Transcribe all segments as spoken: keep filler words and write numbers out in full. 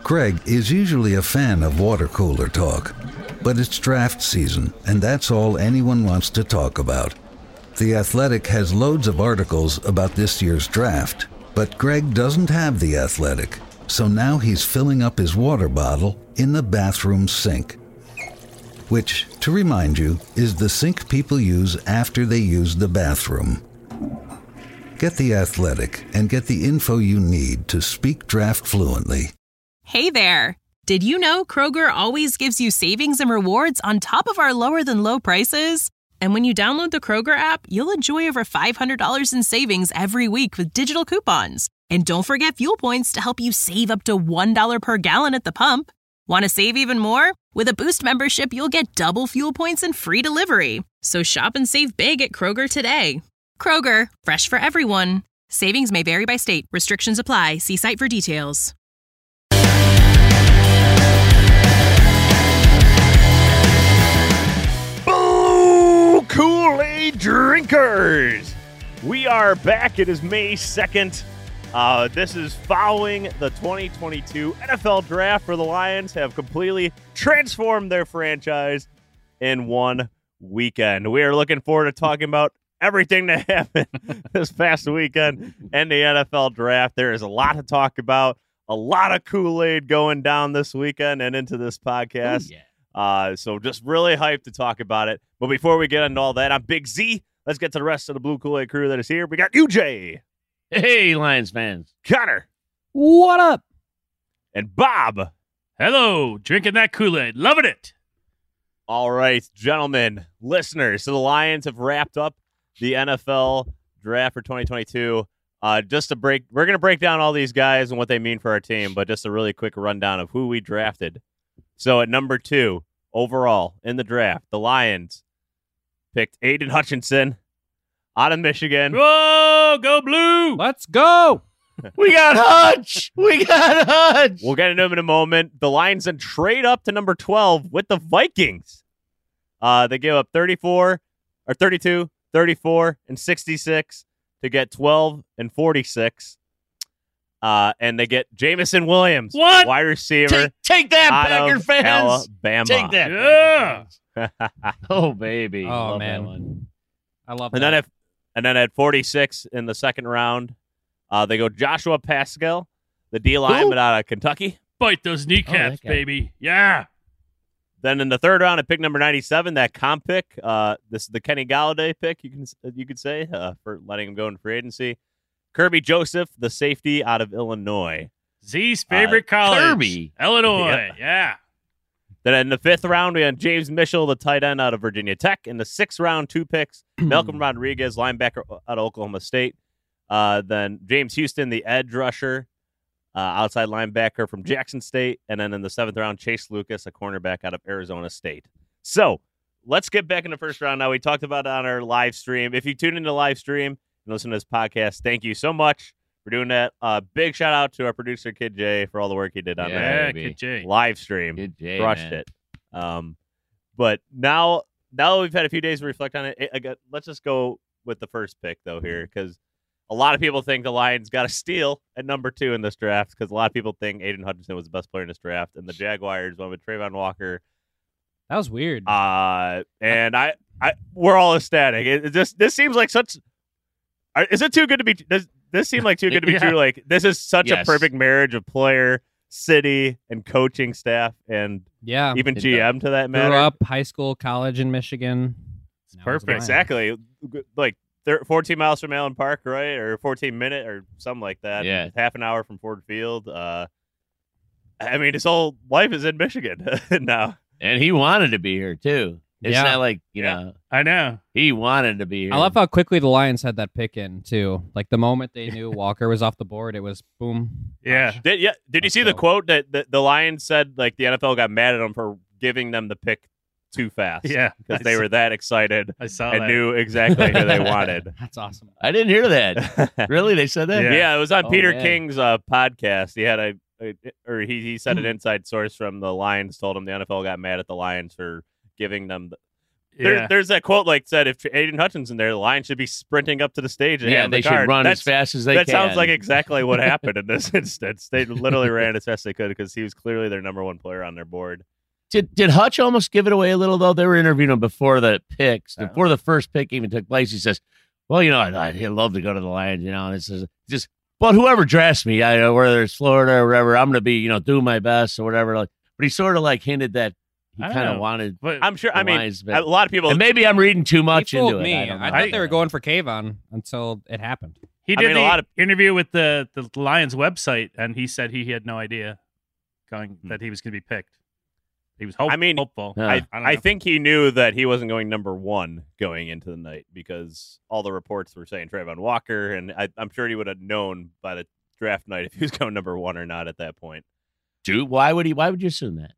Greg is usually a fan of water cooler talk, but it's draft season, and that's all anyone wants to talk about. The Athletic has loads of articles about this year's draft, but Greg doesn't have The Athletic, so now he's filling up his water bottle in the bathroom sink. Which, to remind you, is the sink people use after they use the bathroom. Get The Athletic and get the info you need to speak draft fluently. Hey there! Did you know Kroger always gives you savings and rewards on top of our lower-than-low prices? And when you download the Kroger app, you'll enjoy over five hundred dollars in savings every week with digital coupons. And don't forget fuel points to help you save up to one dollar per gallon at the pump. Want to save even more? With a Boost membership, you'll get double fuel points and free delivery. So shop and save big at Kroger today. Kroger, fresh for everyone. Savings may vary by state. Restrictions apply. See site for details. Blue Kool-Aid drinkers! We are back. It is May second. Uh, this is following the twenty twenty-two N F L Draft, where the Lions have completely transformed their franchise in one weekend. We are looking forward to talking about everything that happened this past weekend in the N F L Draft. There is a lot to talk about, a lot of Kool-Aid going down this weekend and into this podcast. Ooh, yeah. Uh, so just really hyped to talk about it. But before we get into all that, I'm Big Z. Let's get to the rest of the Blue Kool-Aid crew that is here. We got U J. Hey, Lions fans. Connor. What up? And Bob. Hello. Drinking that Kool-Aid. Loving it. All right, gentlemen, listeners. So the Lions have wrapped up the N F L Draft for twenty twenty-two. Uh, just to break, we're going to break down all these guys and what they mean for our team, but just a really quick rundown of who we drafted. So at number two, overall in the draft, the Lions picked Aiden Hutchinson out of Michigan. Whoa, go blue! Let's go! We got Hutch! We got Hutch! We'll get into him in a moment. The Lions then trade up to number twelve with the Vikings. Uh, they give up thirty-four, or thirty-two, thirty-four, and sixty-six to get twelve and forty-six. Uh, and they get Jamison Williams, what? wide receiver. Take, take that, Packer fans! Alabama. Take that. Yeah. Oh, baby. Oh, Love man. that one. I love And that. then at and then at forty-six in the second round, uh, they go Joshua Pascal, the D lineman out of Kentucky. Bite those kneecaps, Oh, guy. baby. Yeah. Then in the third round, at pick number ninety-seven, that comp pick. Uh, this is the Kenny Galladay pick. You can you could say uh, for letting him go into free agency. Kirby Joseph, the safety out of Illinois. Z's favorite uh, college. Kirby. Illinois. Yeah. Yeah. Then in the fifth round, we had James Mitchell, the tight end out of Virginia Tech. In the sixth round, two picks, Malcolm Rodriguez, linebacker out of Oklahoma State. Uh, then James Houston, the edge rusher, uh, outside linebacker from Jackson State. And then in the seventh round, Chase Lucas, a cornerback out of Arizona State. So let's get back in the first round now. We talked about it on our live stream. If you tune into the live stream and listen to this podcast, thank you so much for doing that. Uh, big shout out to our producer, Kid J, for all the work he did on Yeah, that Yeah, baby. Kid J. live stream. Good J, Crushed man. it. Um, but now, now we've had a few days to reflect on it. I- I got- let's just go with the first pick, though, here, because a lot of people think the Lions got a steal at number two in this draft, because a lot of people think Aiden Hutchinson was the best player in this draft, and the Jaguars went with Trayvon Walker. That was weird. Uh, and I, I, we're all ecstatic. It, it just this seems like such. are- Is it too good to be? Does this seem like too good to be Yeah. true? Like this is such Yes. a perfect marriage of player, city, and coaching staff, and yeah. even It G M to that Grew matter. up, high school, college in Michigan. Now he's perfect. Lions. Exactly. Like thir- fourteen miles from Allen Park, right? Or fourteen minute or something like that. Yeah. Half an hour from Ford Field. Uh, I mean, his whole life is in Michigan now. And he wanted to be here, too. It's Yeah. not like, you Yeah. know, I know. he wanted to be here. I love how quickly the Lions had that pick in, too. Like, the moment they knew Walker was off the board, it was boom. Yeah. Hutch. Did, yeah. Did you Let's see the go. quote that the, the Lions said, like, the N F L got mad at them for giving them the pick too fast? Yeah. Because I they saw- were that excited I saw and that. knew exactly who they wanted. That's awesome. I didn't hear that. Really? They said that? Yeah. Yeah, it was on Oh, Peter man. King's uh, podcast. He had a, a or he, he said an inside source from the Lions told him the N F L got mad at the Lions for giving them the, There, Yeah. There's that quote like said, if Aiden Hutchinson there, the Lions should be sprinting up to the stage. And Yeah, hand they the should card. run That's, as fast as they that can. sounds like exactly what happened in this instance. They literally ran as fast as they could because he was clearly their number one player on their board. Did did Hutch almost give it away a little though? They were interviewing him before the picks, Uh-huh. before the first pick even took place. He says, "Well, you know, I'd, I'd love to go to the Lions, you know." And it says, "Just, but whoever drafts me, I know whether it's Florida or whatever, I'm going to be, you know, doing my best or whatever." Like, but he sort of like hinted that he I don't kind of know. wanted. But I'm sure. the I mean, Lions, but- a lot of people. And maybe I'm reading too much he fooled into me. it. I, don't know. thought they were going for Kayvon until it happened. he I did mean, a the lot of- interview with the, the Lions website, and he said he had no idea going that he was going to be picked. He was hope, I mean, hopeful. Yeah. I, I don't I know. think he knew that he wasn't going number one going into the night because all the reports were saying Trayvon Walker, and I, I'm sure he would have known by the draft night if he was going number one or not at that point. Dude, why would he? Why would you assume that?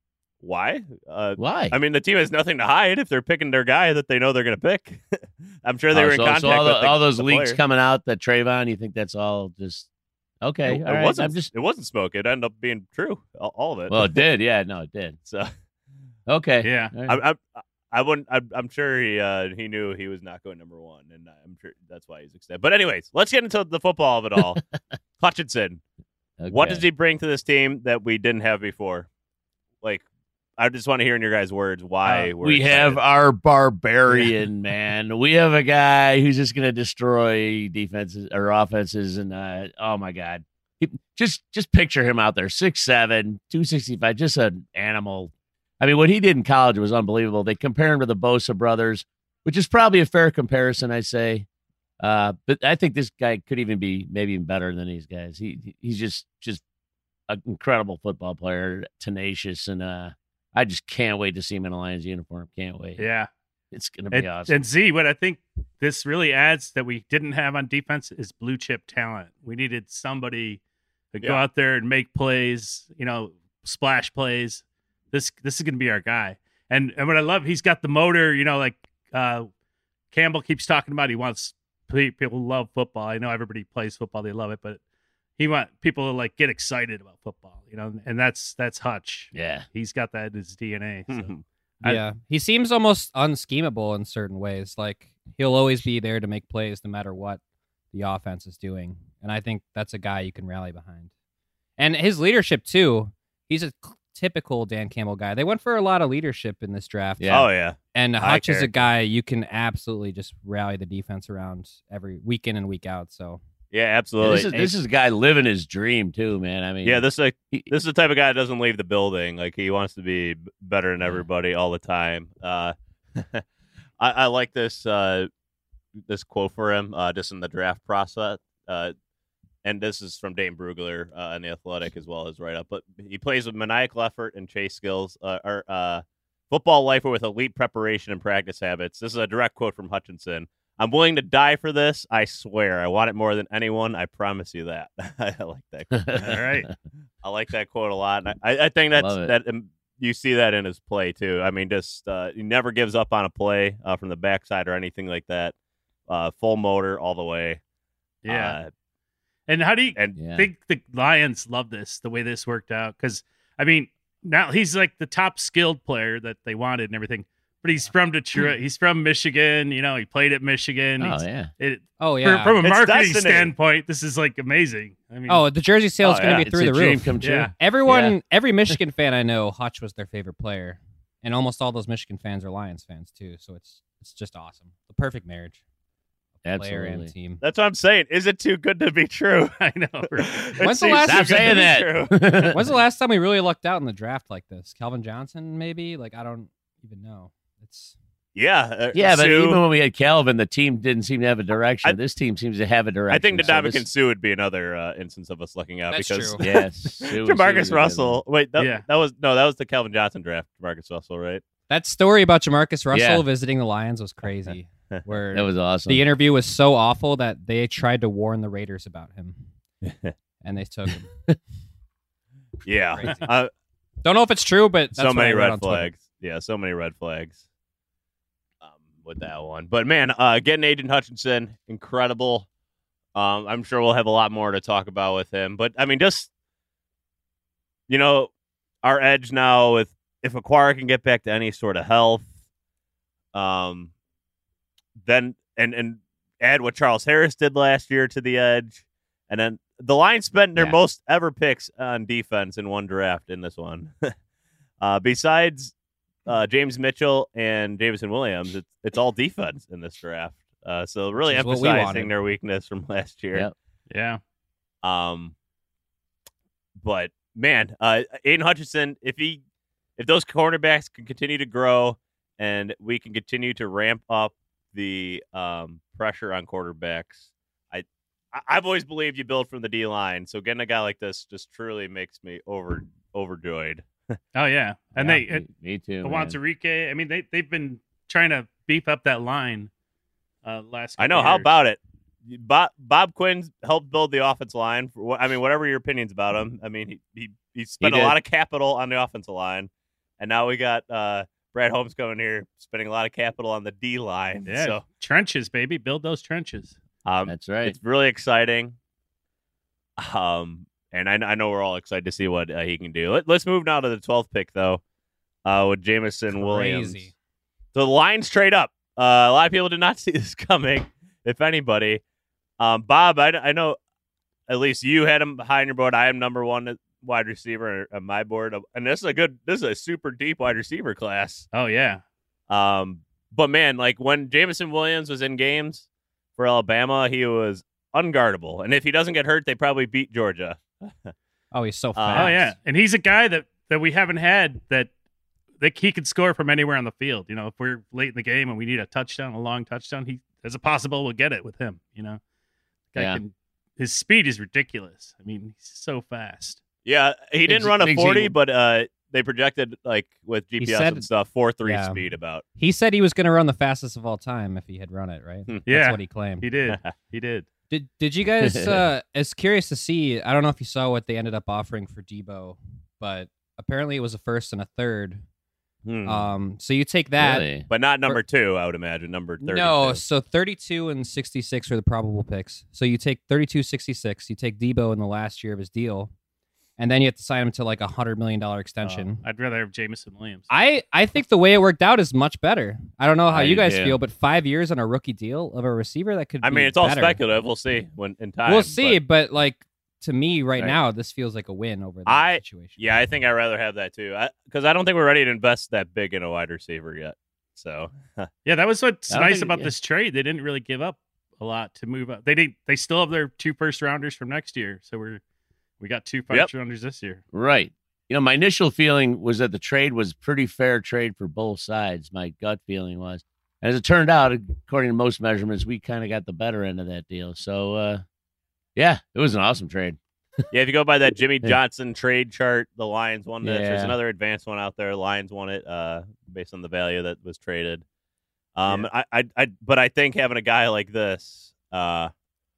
Why? Uh, Why? I mean, the team has nothing to hide if they're picking their guy that they know they're going to pick. I'm sure they Oh, were in so, contact so all, with the- the, all those the leaks player. coming out that Trayvon. You think that's all just okay? It, all it right, wasn't. I'm just It wasn't smoke. It ended up being true. All, all of it. well, it did. Yeah, no, it did. so Okay, Yeah. All right. I, I, I wouldn't. I, I'm sure he uh, he knew he was not going number one, and I'm sure that's why he's extended. But anyways, let's get into the football of it all. Hutchinson, what Okay. does he bring to this team that we didn't have before? Like, I just want to hear in your guys' words why Uh, we're we have excited. our barbarian, man. We have a guy who's just going to destroy defenses or offenses, and uh, oh my god, he, just just picture him out there, six seven, two sixty-five, just an animal. I mean, what he did in college was unbelievable. They compare him to the Bosa brothers, which is probably a fair comparison, I say. Uh, but I think this guy could even be maybe even better than these guys. He he's just just an incredible football player, tenacious, and uh, I just can't wait to see him in a Lions uniform. Can't wait. Yeah. It's gonna be And, awesome. and Z, what I think this really adds that we didn't have on defense is blue chip talent. We needed somebody to go Yeah. out there and make plays, you know, splash plays. This this is going to be our guy. And and what I love, he's got the motor. You know, like uh, Campbell keeps talking about. He wants pe- people who love football. I know everybody plays football; they love it, but he want people to like get excited about football. You know, and that's that's Hutch. yeah. He's got that in his D N A. So. I- Yeah, he seems almost unschemable in certain ways. Like he'll always be there to make plays no matter what the offense is doing, and I think that's a guy you can rally behind. And his leadership too. He's a c- typical Dan Campbell guy. They went for a lot of leadership in this draft. Yeah. Oh yeah. And High Hutch is a character. guy you can absolutely just rally the defense around every week in and week out. So Yeah, Yeah, absolutely. this is this is a guy living his dream too, man. I mean, yeah, this is like he- this is the type of guy that doesn't leave the building. Like he wants to be b- better than Yeah. everybody all the time. Uh, I, I like this uh, this quote for him uh, just in the draft process. Uh, and this is from Dane Brugler uh, in the Athletic as well as write up. But he plays with maniacal effort and chase skills. Uh, or uh, football lifer with elite preparation and practice habits. This is a direct quote from Hutchinson. I'm willing to die for this. I swear. I want it more than anyone. I promise you that. I like that quote. All right. I like that quote a lot. And I, I think that's Love it. that um, you see that in his play too. I mean, just uh, he never gives up on a play uh, from the backside or anything like that. Uh, full motor all the way. Yeah. Uh, And how do you and Yeah. think the Lions love this, the way this worked out? Because, I mean, now he's like the top skilled player that they wanted and everything. But he's from Detroit. He's from Michigan. You know, he played at Michigan. oh He's- yeah. it, oh for- yeah. from a It's marketing destiny. standpoint, this is like amazing. I mean, oh, the jersey sale is Oh, going to yeah. be It's through a the dream roof. come true. Yeah. Everyone, Yeah. every Michigan fan I know, Hutch was their favorite player, and almost all those Michigan fans are Lions fans too. So it's it's just awesome. The perfect marriage, of player and Absolutely. team. that's what I'm saying. Is it too good to be true? I know. It When's the seems last- too Stop good to saying be true. that. When's the last time we really lucked out in the draft like this? Calvin Johnson, maybe? Like I don't even know. It's Yeah. Uh, Yeah, but Sue, even when we had Calvin, the team didn't seem to have a direction. I- this team seems to have a direction. I think the so Dominican this- and Sue would be another uh, instance of us looking out That's because true. Yes. Sue- Sue was a Jamarcus good Russell. Wait, that, Yeah. that was no, that was the Calvin Johnson draft. Jamarcus Russell, right? that story about Jamarcus Russell Yeah. visiting the Lions was crazy. Where one. That was awesome. the interview was so awful that they tried to warn the Raiders about him, and they took him. Yeah. Crazy. Uh, Don't know if it's true, but that's so what many I read red on Twitter. flags. Yeah, so many red flags um, with that one. But man, uh, getting Aiden Hutchinson, incredible. Um, I'm sure we'll have a lot more to talk about with him. But I mean, just you know, our edge now with if Aquara can get back to any sort of health, Um, then and and add what Charles Harris did last year to the edge, and then the Lions spent their Yeah. most ever picks on defense in one draft in this one. uh, besides uh, James Mitchell and Jameson Williams, it's it's all defense in this draft. Uh, so really Which is what we emphasizing wanted. their weakness from last year. Yep. Yeah. Um, but man, uh, Aiden Hutchinson, if he, if those cornerbacks can continue to grow, and we can continue to ramp up the um, pressure on quarterbacks, I, I- I've always believed you build from the D line. So getting a guy like this just truly makes me over overjoyed. Oh yeah, and Yeah, they me, and me too. man. Awantarike. I mean, they they've been trying to beef up that line. Uh, last. I know. couple How years. about it? Bob, Bob Quinn helped build the offensive line. For what, I mean, whatever your opinions about him, I mean, he he, he spent He a did. lot of capital on the offensive line, and now we got uh, Brad Holmes coming here spending a lot of capital on the D line. Yeah, So trenches, baby, build those trenches. um, That's right. it's really exciting. Um, and I, I know we're all excited to see what uh, he can do. Let, let's move now to the twelfth pick, though, uh, with Jameson Williams. Crazy. So the Lions trade up. Uh, a lot of people did not see this coming, if anybody. Um, Bob, I, I know at least you had him high on your board. I am number one wide receiver on my board, and this is a good, this is a super deep wide receiver class. Oh yeah, Um, but man, like when Jameson Williams was in games for Alabama, he was unguardable, and if he doesn't get hurt, they probably beat Georgia. Oh, he's so Uh, fast. oh yeah, and he's a guy that that we haven't had that that he can score from anywhere on the field. You know, if we're late in the game and we need a touchdown, a long touchdown, he there's a possible we'll get it with him. You know, guy Yeah. can. His speed is ridiculous. I mean, he's so fast. Yeah, he didn't Big- run a big forty, Z- but uh, they projected like with G P S said- and stuff, four three yeah. speed about. He said he was going to run the fastest of all time if he had run it, right? Hmm. That's Yeah. what he claimed. He did. He did. Did Did you guys? Uh, it's curious to see. I don't know if you saw what they ended up offering for Debo, but apparently it was a first and a third. Hmm. Um, so you take that. Really? but not number two, I would imagine. Number thirty. No, so thirty-two and sixty-six are the probable picks. So you take thirty-two, sixty-six, you take Debo in the last year of his deal, and then you have to sign him to like a hundred million dollar extension. Uh, I'd rather have Jameson Williams. I, I think the way it worked out is much better. I don't know how I you do guys too. feel, but five years on a rookie deal of a receiver that could I be mean, it's all better. speculative. We'll see when in time. We'll see, but- but, like to me right, Right. now, this feels like a win over that I- situation. yeah, I think I'd rather have that too. Because I, I don't think we're ready to invest that big in a wide receiver yet. So Yeah, that was what's I don't nice think- about yeah. this trade. They didn't really give up a lot to move up. They didn't. They still have their two first rounders from next year. So we're we got two first Yep. rounders this year. Right. You know, my initial feeling was that the trade was pretty fair trade for both sides. My gut feeling was. As it turned out, according to most measurements, we kind of got the better end of that deal. So, uh, yeah, it was an awesome trade. yeah, if you go by that Jimmy Yeah. Johnson trade chart, the Lions won this. There's Yeah. another advanced one out there. Lions won it uh, based on the value that was traded. Um, Yeah. I, I, I, but I think having a guy like this uh,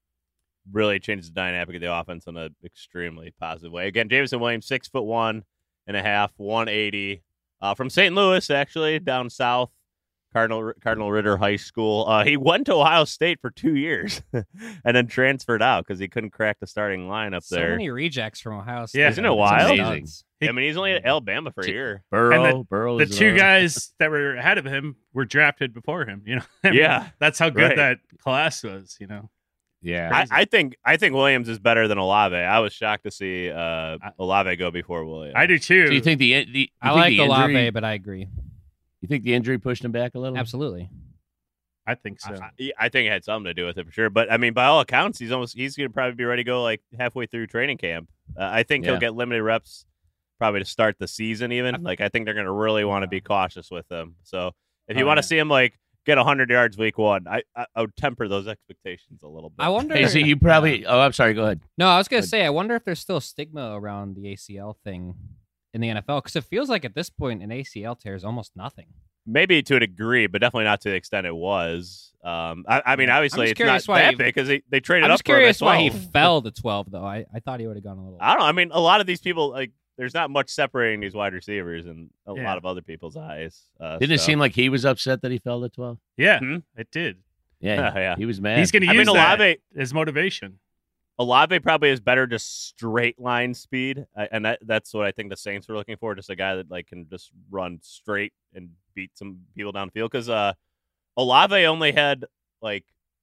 really changes the dynamic of the offense in an extremely positive way. Again, Jameson Williams, six foot one and a half, one eighty, uh, from Saint Louis, actually down south. Cardinal Cardinal Ritter High School. Uh, he went to Ohio State for two years and then transferred out because he couldn't crack the starting lineup So there. many rejects from Ohio State. Yeah, isn't it It's wild? nuts. I mean, he's only at Alabama for a year. Burrow, Burrow. The is two another- guys that were ahead of him were drafted before him. You know, I mean, Yeah. that's how good Right. that class was. You know, Yeah. I, I think I think Williams is better than Olave. I was shocked to see uh, Olave go before Williams. I do too. So you think the, the you I think like the Olave, injury, but I agree. You think the injury pushed him back a little? Absolutely. I think so. I, I- I think it had something to do with it for sure. But I mean, by all accounts, he's almost he's going to probably be ready to go like halfway through training camp. Uh, I think Yeah. he'll get limited reps probably to start the season. Even like I think they're going to really want to be cautious with him. So if you Oh, want to yeah. see him like get one hundred yards week one, I, I I would temper those expectations a little bit. I wonder. Hey, so you probably. Oh, I'm sorry. Go ahead. No, I was gonna But- say, I wonder if there's still stigma around the A C L thing in the N F L because it feels like at this point an A C L tear is almost nothing. Maybe to a degree, but definitely not to the extent it was. Um, I, I mean, I'm obviously, just it's curious not why that he- big because they, they traded I'm up just for him at curious why he twelve. fell to twelve though. I, I thought he would have gone a little. I don't know. I mean, a lot of these people, like, there's not much separating these wide receivers in a Yeah. lot of other people's eyes. Uh, Didn't it so- seem like he was upset that he fell to twelve? yeah, Hmm? it did. Yeah, Yeah. he was mad. He's going to I use mean, that Olave, as motivation. Olave probably has better just straight line speed, uh, and that, that's what I think the Saints were looking for. Just a guy that like can just run straight and beat some people downfield. Because uh, Olave only had like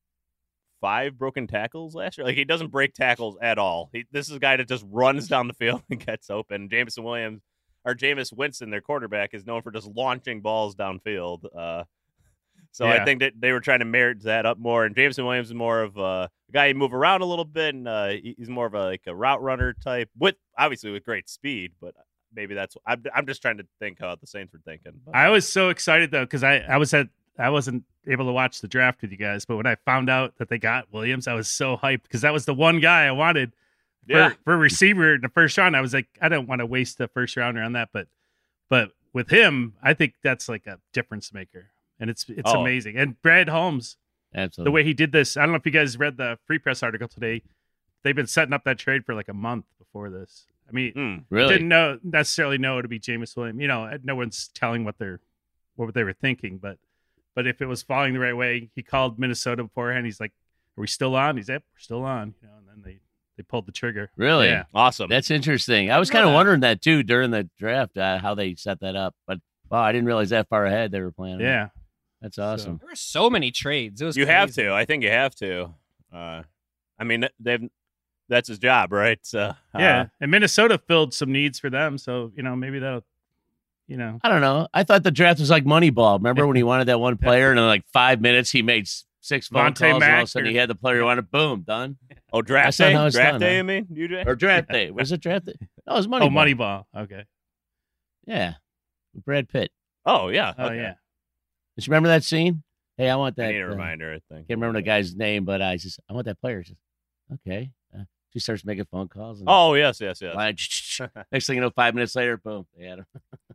five broken tackles last year. Like he doesn't break tackles at all. He, this is a guy that just runs down the field and gets open. Jameson Williams or Jameis Winston, their quarterback, is known for just launching balls downfield. Uh, so Yeah. I think that they were trying to merit that up more. And Jameson Williams is more of a guy you move around a little bit, and uh, he- he's more of a like a route runner type with obviously with great speed. But maybe that's I'm I'm just trying to think how the Saints were thinking. But, I was so excited though because I I was at I wasn't able to watch the draft with you guys, but when I found out that they got Williams, I was so hyped because that was the one guy I wanted for, Yeah. for a receiver in the first round. I was like, I don't want to waste the first rounder on that, but but with him, I think that's like a difference maker, and it's it's Oh. amazing. And Brad Holmes, Absolutely. the way he did this, I don't know if you guys read the Free Press article today. They've been setting up that trade for like a month before this. I mean, Hmm. really? didn't know necessarily know it to be Jameis Williams. You know, no one's telling what they're what they were thinking, but but if it was falling the right way, he called Minnesota beforehand. He's like, "Are we still on?" He's like, "We're still on." You know, and then they they pulled the trigger. Really? Yeah. Awesome. That's interesting. I was know kind of that. wondering that too during the draft, uh, how they set that up. But wow, I didn't realize that far ahead they were planning. it. Yeah. That's awesome. There were so many trades. It was You have crazy. to. I think you have to. Uh, I mean, they've that's his job, right? So, uh, Yeah. And Minnesota filled some needs for them, so you know maybe that'll, you know, I don't know. I thought the draft was like Moneyball. Remember when he wanted that one player, and in like five minutes he made s- six phone Vontae calls, and all of Mack a sudden or- he had the player he wanted. Boom, done. Oh, draft That's not day. how it's Draft done, day. huh? You mean you do? Or draft day. Was it draft day? No, it was Moneyball. oh Moneyball. Okay. Yeah, with Brad Pitt. Oh yeah. Oh okay. yeah. Did you remember that scene? Hey, I want that. I need a uh, reminder. I think. Can't remember the guy's name, but I just I want that player. Just okay. Uh, she starts making phone calls. And Oh yes, yes, yes. line- next thing you know, five minutes later, boom, they had him.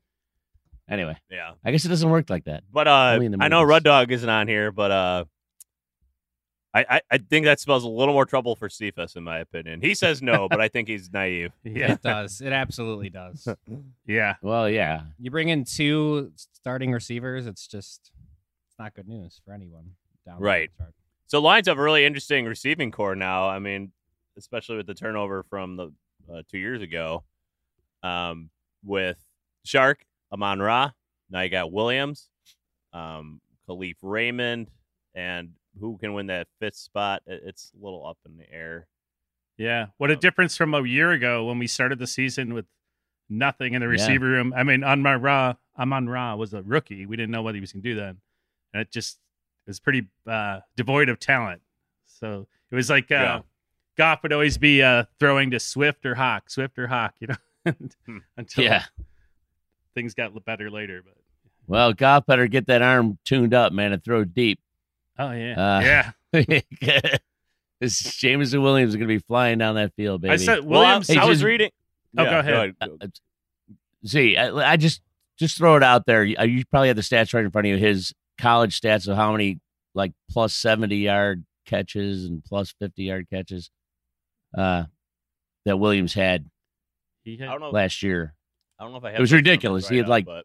Anyway, Yeah. I guess it doesn't work like that. But uh, Only in the I know movies. Rud Dog isn't on here, but uh, I, I I think that spells a little more trouble for Cephas, in my opinion. He says no, but I think he's naive. Yeah. It does. It absolutely does. Yeah. Well, yeah, You bring in two starting receivers, it's just it's not good news for anyone. Down the Right. chart. So Lions have a really interesting receiving core now. I mean, especially with the turnover from the uh, two years ago, um, with Shark, Amon Ra. Now you got Williams, um, Khalif Raymond, and who can win that fifth spot? It- It's a little up in the air. Yeah. What a Um, difference from a year ago when we started the season with nothing in the Yeah. receiver room. I mean, Amon Ra, Amon Ra was a rookie. We didn't know what he was going to do then. And it just was pretty uh, devoid of talent. So it was like uh, Yeah. Goff would always be uh, throwing to Swift or Hawk, Swift or Hawk, you know, Hmm. until yeah. things got better later. But Well, Goff better get that arm tuned up, man, and throw deep. oh, yeah. Uh, yeah. This Jameson Williams is going to be flying down that field, baby. I said Well, Williams. I, I Hey, was just- reading. Oh, Yeah, go ahead. Uh, uh, See, I, I just just throw it out there. You, you probably have the stats right in front of you. His college stats of how many like plus seventy yard catches and plus fifty yard catches uh, that Williams had he I had, don't know. last year. I don't know if I have. It was those numbers ridiculous. He right had, up, like, but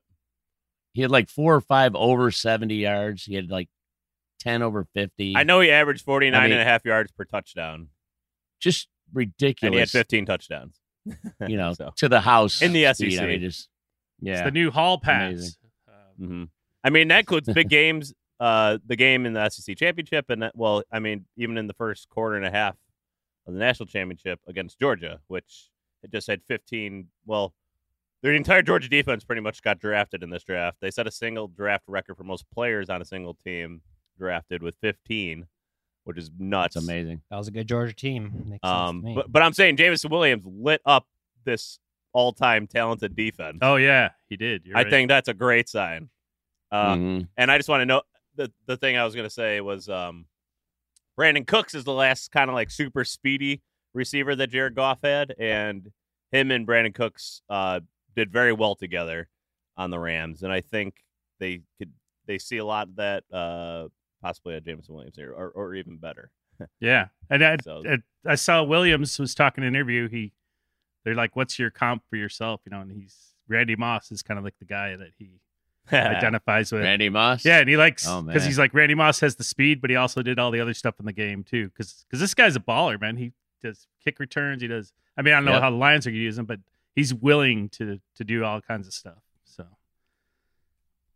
He had like four or five over seventy yards. He had like ten over fifty. I know he averaged forty-nine I mean- and a half yards per touchdown, Just ridiculous. and he had fifteen touchdowns. You know, So, to the house In the S E C. speed. I mean, just it's yeah. the new hall pass. Amazing. Uh, hmm I mean, that includes big games. Uh, the game in the S E C championship, and that, well, I mean, even in the first quarter and a half of the national championship against Georgia, which it just had fifteen. Well, their entire Georgia defense pretty much got drafted in this draft. They set a single draft record for most players on a single team drafted with fifteen, which is nuts. That's amazing. That was a good Georgia team. Makes sense Um, to me. but but I'm saying Jameson Williams lit up this all-time talented defense. oh, yeah. He did. You're I right. think that's a great sign. Uh, Mhm. And I just want to know the the thing I was going to say was um, Brandon Cooks is the last kind of like super speedy receiver that Jared Goff had, and him and Brandon Cooks uh, did very well together on the Rams, and I think they could they see a lot of that uh, possibly at Jameson Williams here, or, or even better. Yeah, and I, So- I, I saw Williams was talking in an interview. He, they're like, "What's your comp for yourself?" You know, and he's Randy Moss is kind of like the guy that he identifies with. Randy Moss. Yeah, and he likes Oh, because man. he's like Randy Moss has the speed, but he also did all the other stuff in the game too. Because this guy's a baller, man. He does kick returns. He does. I mean, I don't know Yep. how the Lions are going to use him, but he's willing to to do all kinds of stuff. So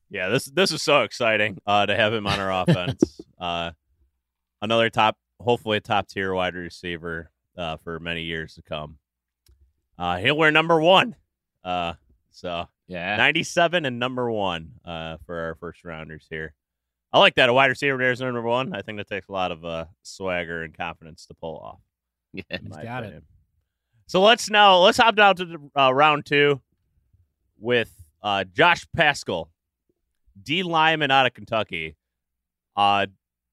Yeah, this this is so exciting uh, to have him on our offense. Uh, another top, hopefully a top tier wide receiver uh, for many years to come. Uh, he'll wear number one. Uh, so Yeah. ninety-seven and number one uh, for our first rounders here. I like that. A wide receiver wears number one. I think that takes a lot of uh, swagger and confidence to pull off. Yeah. in He's my got opinion. So let's now let's hop down to the, uh, round two with uh, Josh Paschal, D lineman out of Kentucky. Uh,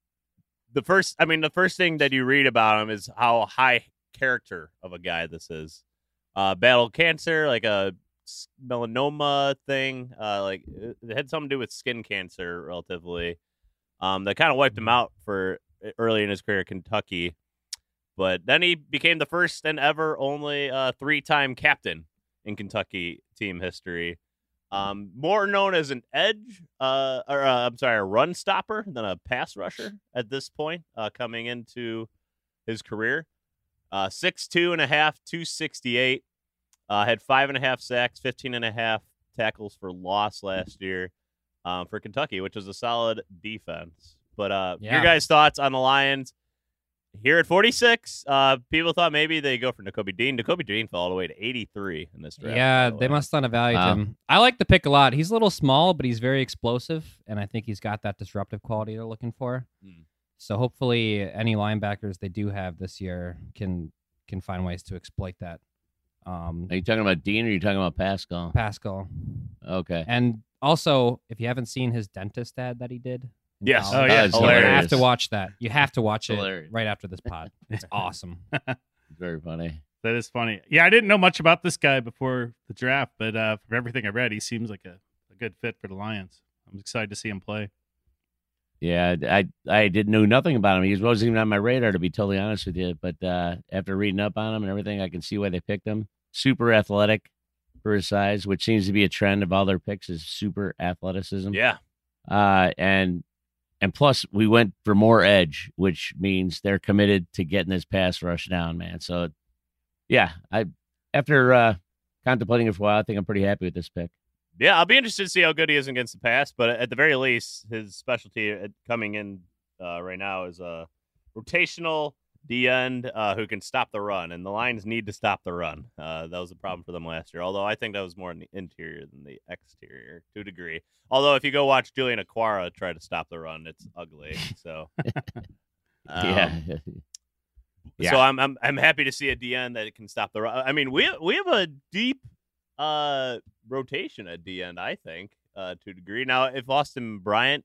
the first, I mean, the first thing that you read about him is how high character of a guy this is. Uh, battled cancer, like a s- melanoma thing. Uh, like it it had something to do with skin cancer, relatively. Um, that kind of wiped him out for early in his career at Kentucky. But then he became the first and ever only uh, three-time captain in Kentucky team history. Um, more known as an edge, uh, or uh, I'm sorry, a run stopper than a pass rusher at this point, uh, coming into his career. Uh, six two and a half, two sixty-eight. Uh, had five and a half sacks, fifteen and a half tackles for loss last year um, for Kentucky, which was a solid defense. But uh, Yeah. your guys' thoughts on the Lions? Here at forty-six, uh, people thought maybe they go for Nakobe Dean. Nakobe Dean fell all the way to eighty-three in this draft. Yeah, by the they way. must not have valued Wow. him. I like the pick a lot. He's a little small, but he's very explosive, and I think he's got that disruptive quality they're looking for. Hmm. So hopefully, any linebackers they do have this year can can find ways to exploit that. Um, Are you talking about Dean or are you talking about Pascal? Pascal, Okay. and also if you haven't seen his dentist ad that he did, in Yes. college, Oh, yeah. That's you hilarious. have to watch that. You have to watch it Hilarious. right after this pod. It's awesome. Very funny. That is funny. Yeah, I didn't know much about this guy before the draft, but uh, from everything I read, he seems like a, a good fit for the Lions. I'm excited to see him play. Yeah, I I didn't know nothing about him. He wasn't even on my radar, to be totally honest with you. But uh, after reading up on him and everything, I can see why they picked him. Super athletic for his size, which seems to be a trend of all their picks is super athleticism. Yeah. Uh, and and plus we went for more edge, which means they're committed to getting this pass rush down, man. So yeah, I after uh, contemplating it for a while, I think I'm pretty happy with this pick. Yeah, I'll be interested to see how good he is against the pass, but at the very least, his specialty at coming in uh, right now is a rotational D end uh, who can stop the run, and the Lions need to stop the run. Uh, that was a problem for them last year, although I think that was more in the interior than the exterior to a degree. Although if you go watch Julian Aquara try to stop the run, it's ugly. So um, yeah, Yeah. So I'm I'm I'm happy to see a D N that can stop the run. I mean, we we have a deep uh rotation at D end, I think, uh to a degree. Now, if Austin Bryant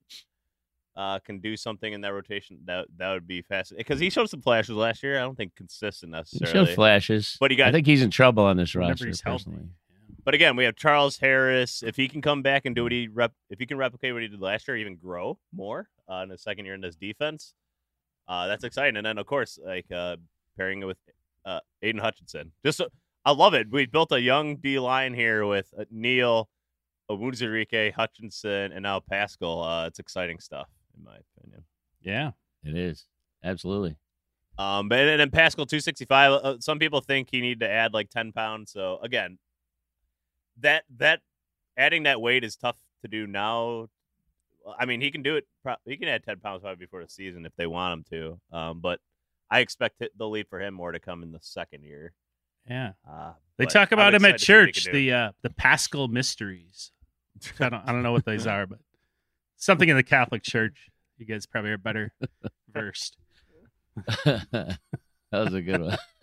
uh can do something in that rotation, that that would be fascinating because he showed some flashes last year. I don't think consistent he necessarily. showed flashes, But he got- I think he's in trouble on this Whenever roster. he's healthy. Personally, But again, we have Charles Harris. If he can come back and do what he rep, if he can replicate what he did last year, even grow more uh, in his second year in this defense, uh, that's exciting. And then of course, like uh, pairing it with uh, Aiden Hutchinson. Just so, I love it. We built a young D line here with uh, Neal, Onwuzurike, Hutchinson, and now Paschal. Uh, it's exciting stuff, in my opinion. Yeah. it is absolutely. Um, but and then Pascal two sixty-five. Uh, some people think he need to add like ten pounds. So again, that that adding that weight is tough to do now. I mean, he can do it. Pro- he can add ten pounds probably before the season if they want him to. Um, but I expect it, the lead for him more to come in the second year. Yeah. Uh, They but talk I'm about him at excited to see what he church, can do. the uh, the Paschal mysteries. I don't I don't know what those are, but something in the Catholic Church. You guys probably are better versed. That was a good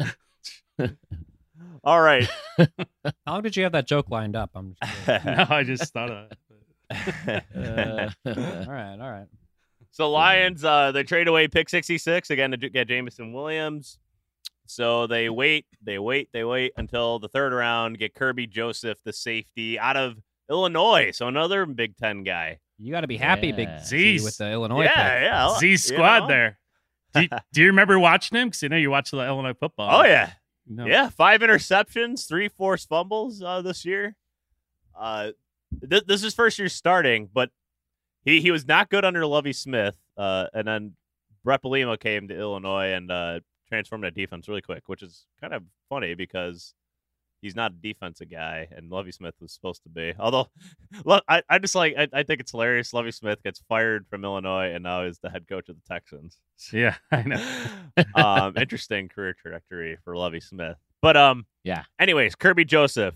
one. All right. How long did you have that joke lined up? I'm just curious. No, I just thought of it. Uh, all right, all right. So Lions, uh, they trade away pick sixty-six again to get Jameson Williams. So they wait, they wait, they wait until the third round, get Kirby Joseph, the safety out of Illinois. So another Big Ten guy. You got to be happy, Yeah. Big Z, Z's. with the Illinois yeah, pick. yeah. I- Z you squad know? there. Do you, do you remember watching him? Because I know you watch the Illinois football. Oh yeah, No. yeah. Five interceptions, three forced fumbles uh, this year. Uh, th- this is his first year starting, but he he was not good under Lovie Smith. Uh, and then Brett Bielema came to Illinois and uh, transformed that defense really quick, which is kind of funny because he's not a defensive guy, and Lovie Smith was supposed to be. Although, look, I, I just like I, I think it's hilarious. Lovie Smith gets fired from Illinois, and now is the head coach of the Texans. Yeah, I know. um, interesting career trajectory for Lovie Smith. But um, Yeah. Anyways, Kirby Joseph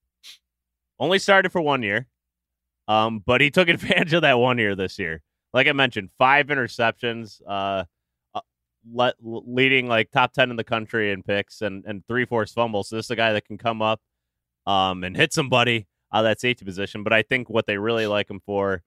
only started for one year, um, but he took advantage of that one year this year. Like I mentioned, five interceptions, uh, uh le- leading like top ten in the country in picks, and and three forced fumbles. So this is a guy that can come up, um, and hit somebody out of that safety position. But I think what they really like him for,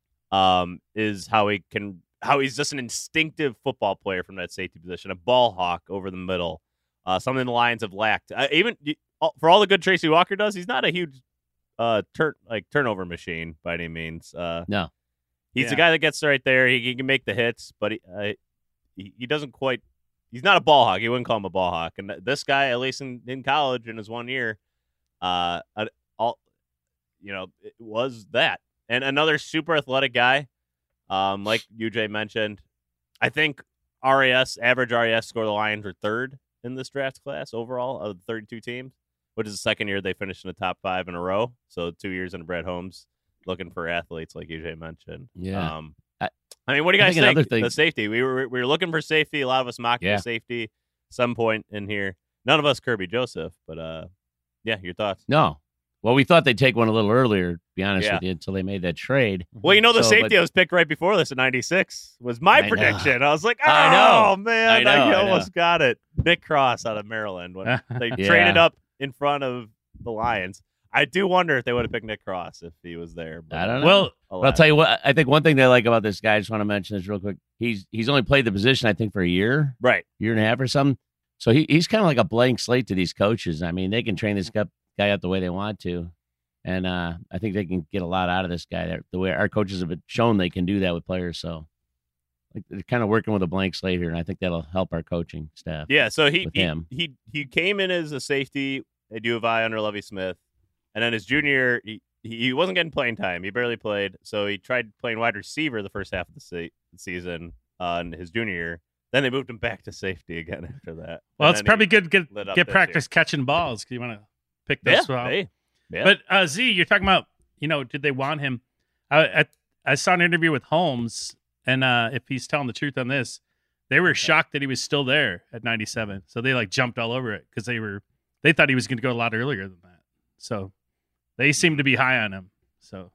um, is how he can. How he's just an instinctive football player from that safety position, a ball hawk over the middle, uh, something the Lions have lacked. Uh, even for all the good Tracy Walker does, he's not a huge uh, turn like turnover machine by any means. Uh, No. he's Yeah. the guy that gets right there. He, he can make the hits, but he, uh, he he doesn't quite. He's not a ball hawk. You wouldn't call him a ball hawk. And this guy, at least in, in college in his one year, uh, all you know, it was that. And another super athletic guy. Um, like U J mentioned, I think R A S, average R A S score, the Lions were third in this draft class overall of the thirty-two teams, which is the second year they finished in the top five in a row. So two years in Brett Holmes looking for athletes, like U J mentioned. Yeah. Um, I- I mean, what do you I guys think think? another thing- The safety. We were we were looking for safety. A lot of us mocking Yeah. the safety some point in here. None of us Kirby Joseph, but uh, yeah, your thoughts? No. Well, we thought they'd take one a little earlier, to be honest Yeah. with you, until they made that trade. Well, you know, the So, safety but- that was picked right before this in ninety-six was my I know. prediction. I was like, oh, I know. man, I know, I know. almost got it. Nick Cross out of Maryland when they Yeah. traded up in front of the Lions. I do wonder if they would have picked Nick Cross if he was there. But I don't know. Well, Well, I'll tell you what, I think one thing they like about this guy, I just want to mention this real quick. He's he's only played the position, I think, for a year, Right. year and a half or something. So he, he's kind of like a blank slate to these coaches. I mean, they can train this guy, guy up the way they want to. And uh, I think they can get a lot out of this guy. They're- The way our coaches have been shown they can do that with players. So like, they're kind of working with a blank slate here, and I think that'll help our coaching staff. Yeah, so he with he, him. he he came in as a safety at U of I under Lovie Smith, and then his junior year, he, he wasn't getting playing time. He barely played, so he tried playing wide receiver the first half of the se- season uh, in his junior year. Then they moved him back to safety again after that. well, And it's then probably he good to get, lit up get this practice catching balls because you want to pick year. those Yeah, well. hey, yeah. But uh, Z, you're talking about, you know, did they want him? I I, I saw an interview with Holmes, and uh, if he's telling the truth on this, they were shocked that he was still there at ninety-seven. So they like jumped all over it because they were they thought he was going to go a lot earlier than that. So they seem to be high on him. So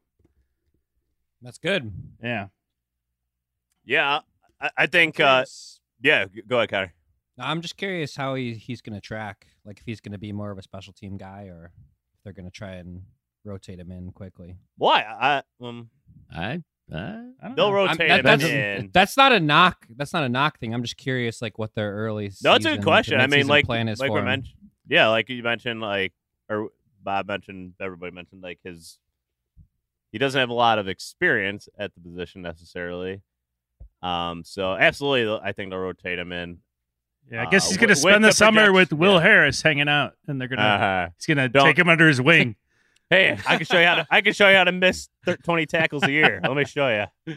That's good. yeah, yeah, I, I think. Uh, yeah, g- go ahead, Connor. I'm just curious how he, he's going to track. Like if he's going to be more of a special team guy, or if they're going to try and rotate him in quickly. Why? I um, I, I, I don't they'll know. rotate I'm- him that- that's, in. that's not a knock. That's not a knock thing. I'm just curious, like what their early. No, it's a season good to question. I mean, mid-season like plan is like for we him. mentioned. Yeah, like you mentioned, like or Bob mentioned, everybody mentioned, like his. He doesn't have a lot of experience at the position necessarily. Um, so absolutely, they'll- I think they'll rotate him in. yeah. I guess Uh, he's going to with- spend with the, the summer project- with Will yeah. Harris hanging out, and they're gonna Uh-huh. he's going to Don't- take him under his wing. Hey, I can show you how to. I can show you how to miss thir- twenty tackles a year. Let me show you.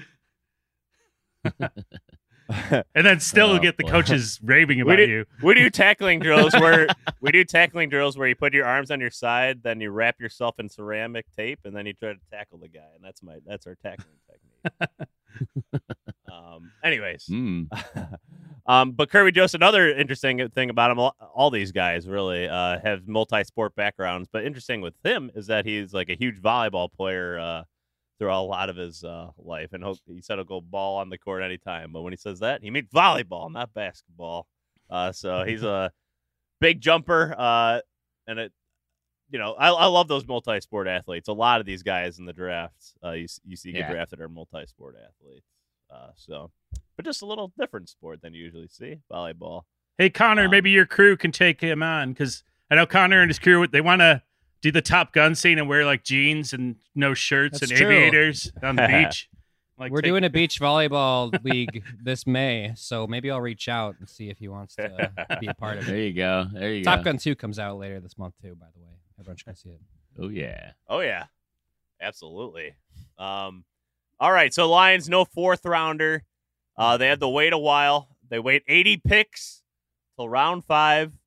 And then still Oh, get the boy. coaches raving We about did- you. We do tackling drills where we do tackling drills where you put your arms on your side, then you wrap yourself in ceramic tape, and then you try to tackle the guy. And that's my that's our tackling technique. um. Anyways, mm, um. But Kirby Joseph, another interesting thing about him, all, all these guys really uh, have multi-sport backgrounds. But interesting with him is that he's like a huge volleyball player. Uh, throughout a lot of his uh, life, and he'll, he said he'll go ball on the court anytime. But when he says that, he means volleyball, not basketball. Uh, so he's a big jumper, uh, and it, you know, I, I love those multi-sport athletes. A lot of these guys in the drafts, uh, you you see get Yeah. drafted are multi-sport athletes. Uh, so, but just a little different sport than you usually see volleyball. Hey, Connor, Um, maybe your crew can take him on because I know Connor and his crew, they want to do the Top Gun scene and wear like jeans and no shirts That's and true. aviators on the beach. Like We're take- doing a beach volleyball league this May, so maybe I'll reach out and see if he wants to be a part of there it. you go. There you Top go. Gun two comes out later this month too. By the way, everyone should go see it. Oh, yeah. Oh yeah, absolutely. Um, all right, so Lions no fourth rounder. Uh, they had to wait a while. They wait eighty picks till round five.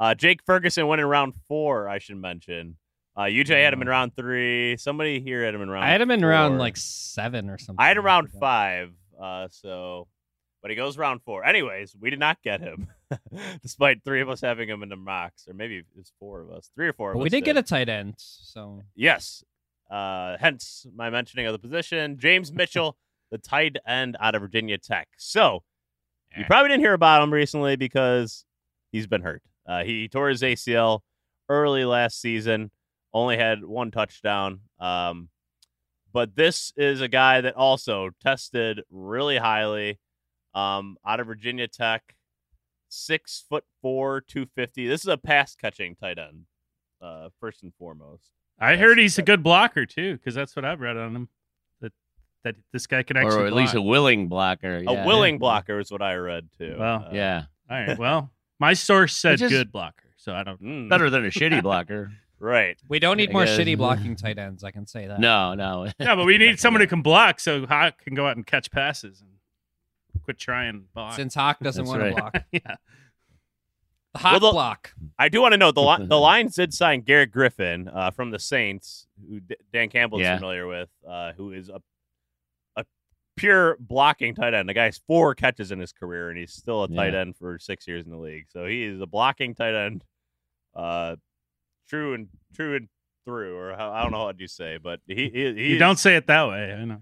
Uh, Jake Ferguson went in round four, I should mention. Uh, U J had him in round three. Somebody here had him in round I had him in four. round like seven or something. I had him round five. Uh, so, but he goes round four. Anyways, we did not get him, despite three of us having him in the mocks, or maybe it's four of us, three or four. But of we us did get a tight end, so yes. Uh, hence my mentioning of the position. James Mitchell, the tight end out of Virginia Tech. So you probably didn't hear about him recently because he's been hurt. Uh, he tore his A C L early last season. Only had one touchdown. Um, but this is a guy that also tested really highly um, out of Virginia Tech. Six foot four, two fifty. This is a pass catching tight end, uh, first and foremost. I heard he's a good blocker too, because that's what I've read on him. That that this guy can actually or at block. least a willing blocker. A yeah. willing blocker is what I read too. Well, Uh, Yeah, All right. Well, my source said It's just- good blocker, so I don't. mm, better than a shitty blocker. right. we don't need I more guess. shitty blocking tight ends. I can say that. No, no. Yeah, but we need someone who can block, so Hawk can go out and catch passes and quit trying block. Since Hawk doesn't That's want right. to block, yeah. the Hawk Well, the- block. I do want to know the li- the Lions did sign Garrett Griffin uh, from the Saints, who D- Dan Campbell is Yeah. familiar with, uh, who is a a pure blocking tight end. The guy's four catches in his career, and he's still a tight Yeah. end for six years in the league. So he is a blocking tight end, uh, true and true and through, or how, I don't know what you say, but he he, he You don't say it that way. I know.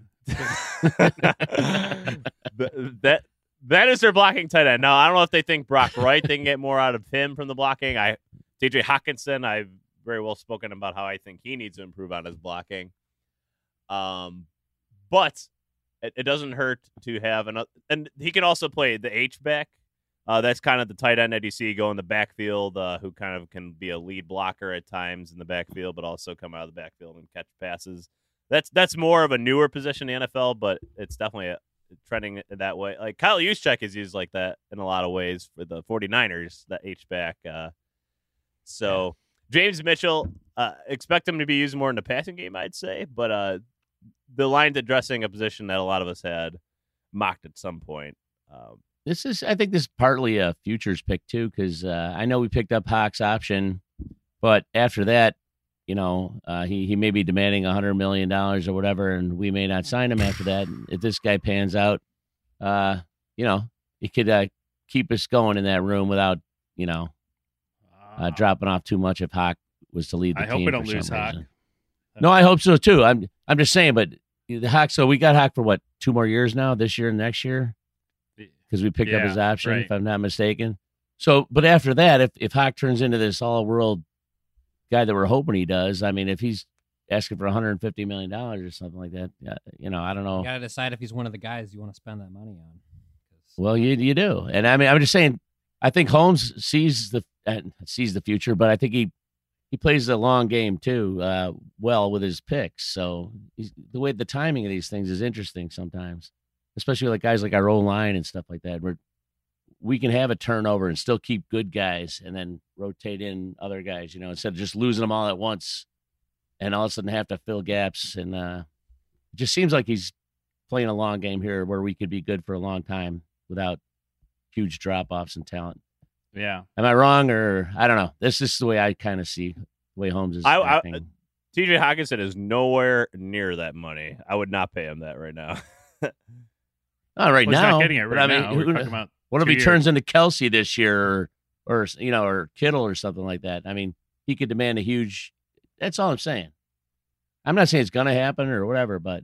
Th- that that is their blocking tight end. Now I don't know if they think Brock Wright they can get more out of him from the blocking. I T J Hawkinson, I've very well spoken about how I think he needs to improve on his blocking. Um, but it, it doesn't hurt to have another, and he can also play the H back. Uh, that's kind of the tight end that you see go in the backfield, uh, who kind of can be a lead blocker at times in the backfield, but also come out of the backfield and catch passes. That's that's more of a newer position in the N F L, but it's definitely a, trending that way. Like Kyle Juszczyk is used like that in a lot of ways for the 49ers, that H-back. Uh, so yeah. James Mitchell, uh, expect him to be used more in the passing game, I'd say, but uh, the line's addressing a position that a lot of us had mocked at some point. Um, This is, I think, this is partly a futures pick too, because uh, I know we picked up Hawk's option, but after that, you know, uh, he he may be demanding a hundred million dollars or whatever, and we may not sign him after that. If this guy pans out, uh, you know, he could uh, keep us going in that room without, you know, uh, dropping off too much if Hawk was to lead the I team. hope we don't for lose some Hawk. reason. No, I hope so too. I'm I'm just saying, but the Hawk. So we got Hawk for what, two more years now? This year and next year. Because we picked up Yeah, his option, right. if I'm not mistaken. So, but after that, if, if Hawk turns into this all-world guy that we're hoping he does, I mean, if he's asking for one hundred fifty million dollars or something like that, uh, you know, I don't know. You got to decide if he's one of the guys you want to spend that money on. 'Cause- Well, you you do, and I mean, I'm just saying. I think Holmes sees the uh, sees the future, but I think he he plays the long game too, uh, well with his picks. So he's, the way the timing of these things is interesting sometimes, especially like guys like our O line and stuff like that, where we can have a turnover and still keep good guys and then rotate in other guys, you know, instead of just losing them all at once and all of a sudden have to fill gaps. And uh, it just seems like he's playing a long game here where we could be good for a long time without huge drop-offs in talent. Yeah. Am I wrong, or I don't know? This, this is the way I kind of see the way Holmes is I- I- acting. T J Hawkinson is nowhere near that money. I would not pay him that right now. Not right Well, he's now. not getting it but right I mean, now. We're who- talking about what if two he years. turns into Kelsey this year, or, or you know, or Kittle or something like that? I mean, he could demand a huge. That's all I'm saying. I'm not saying it's going to happen or whatever, but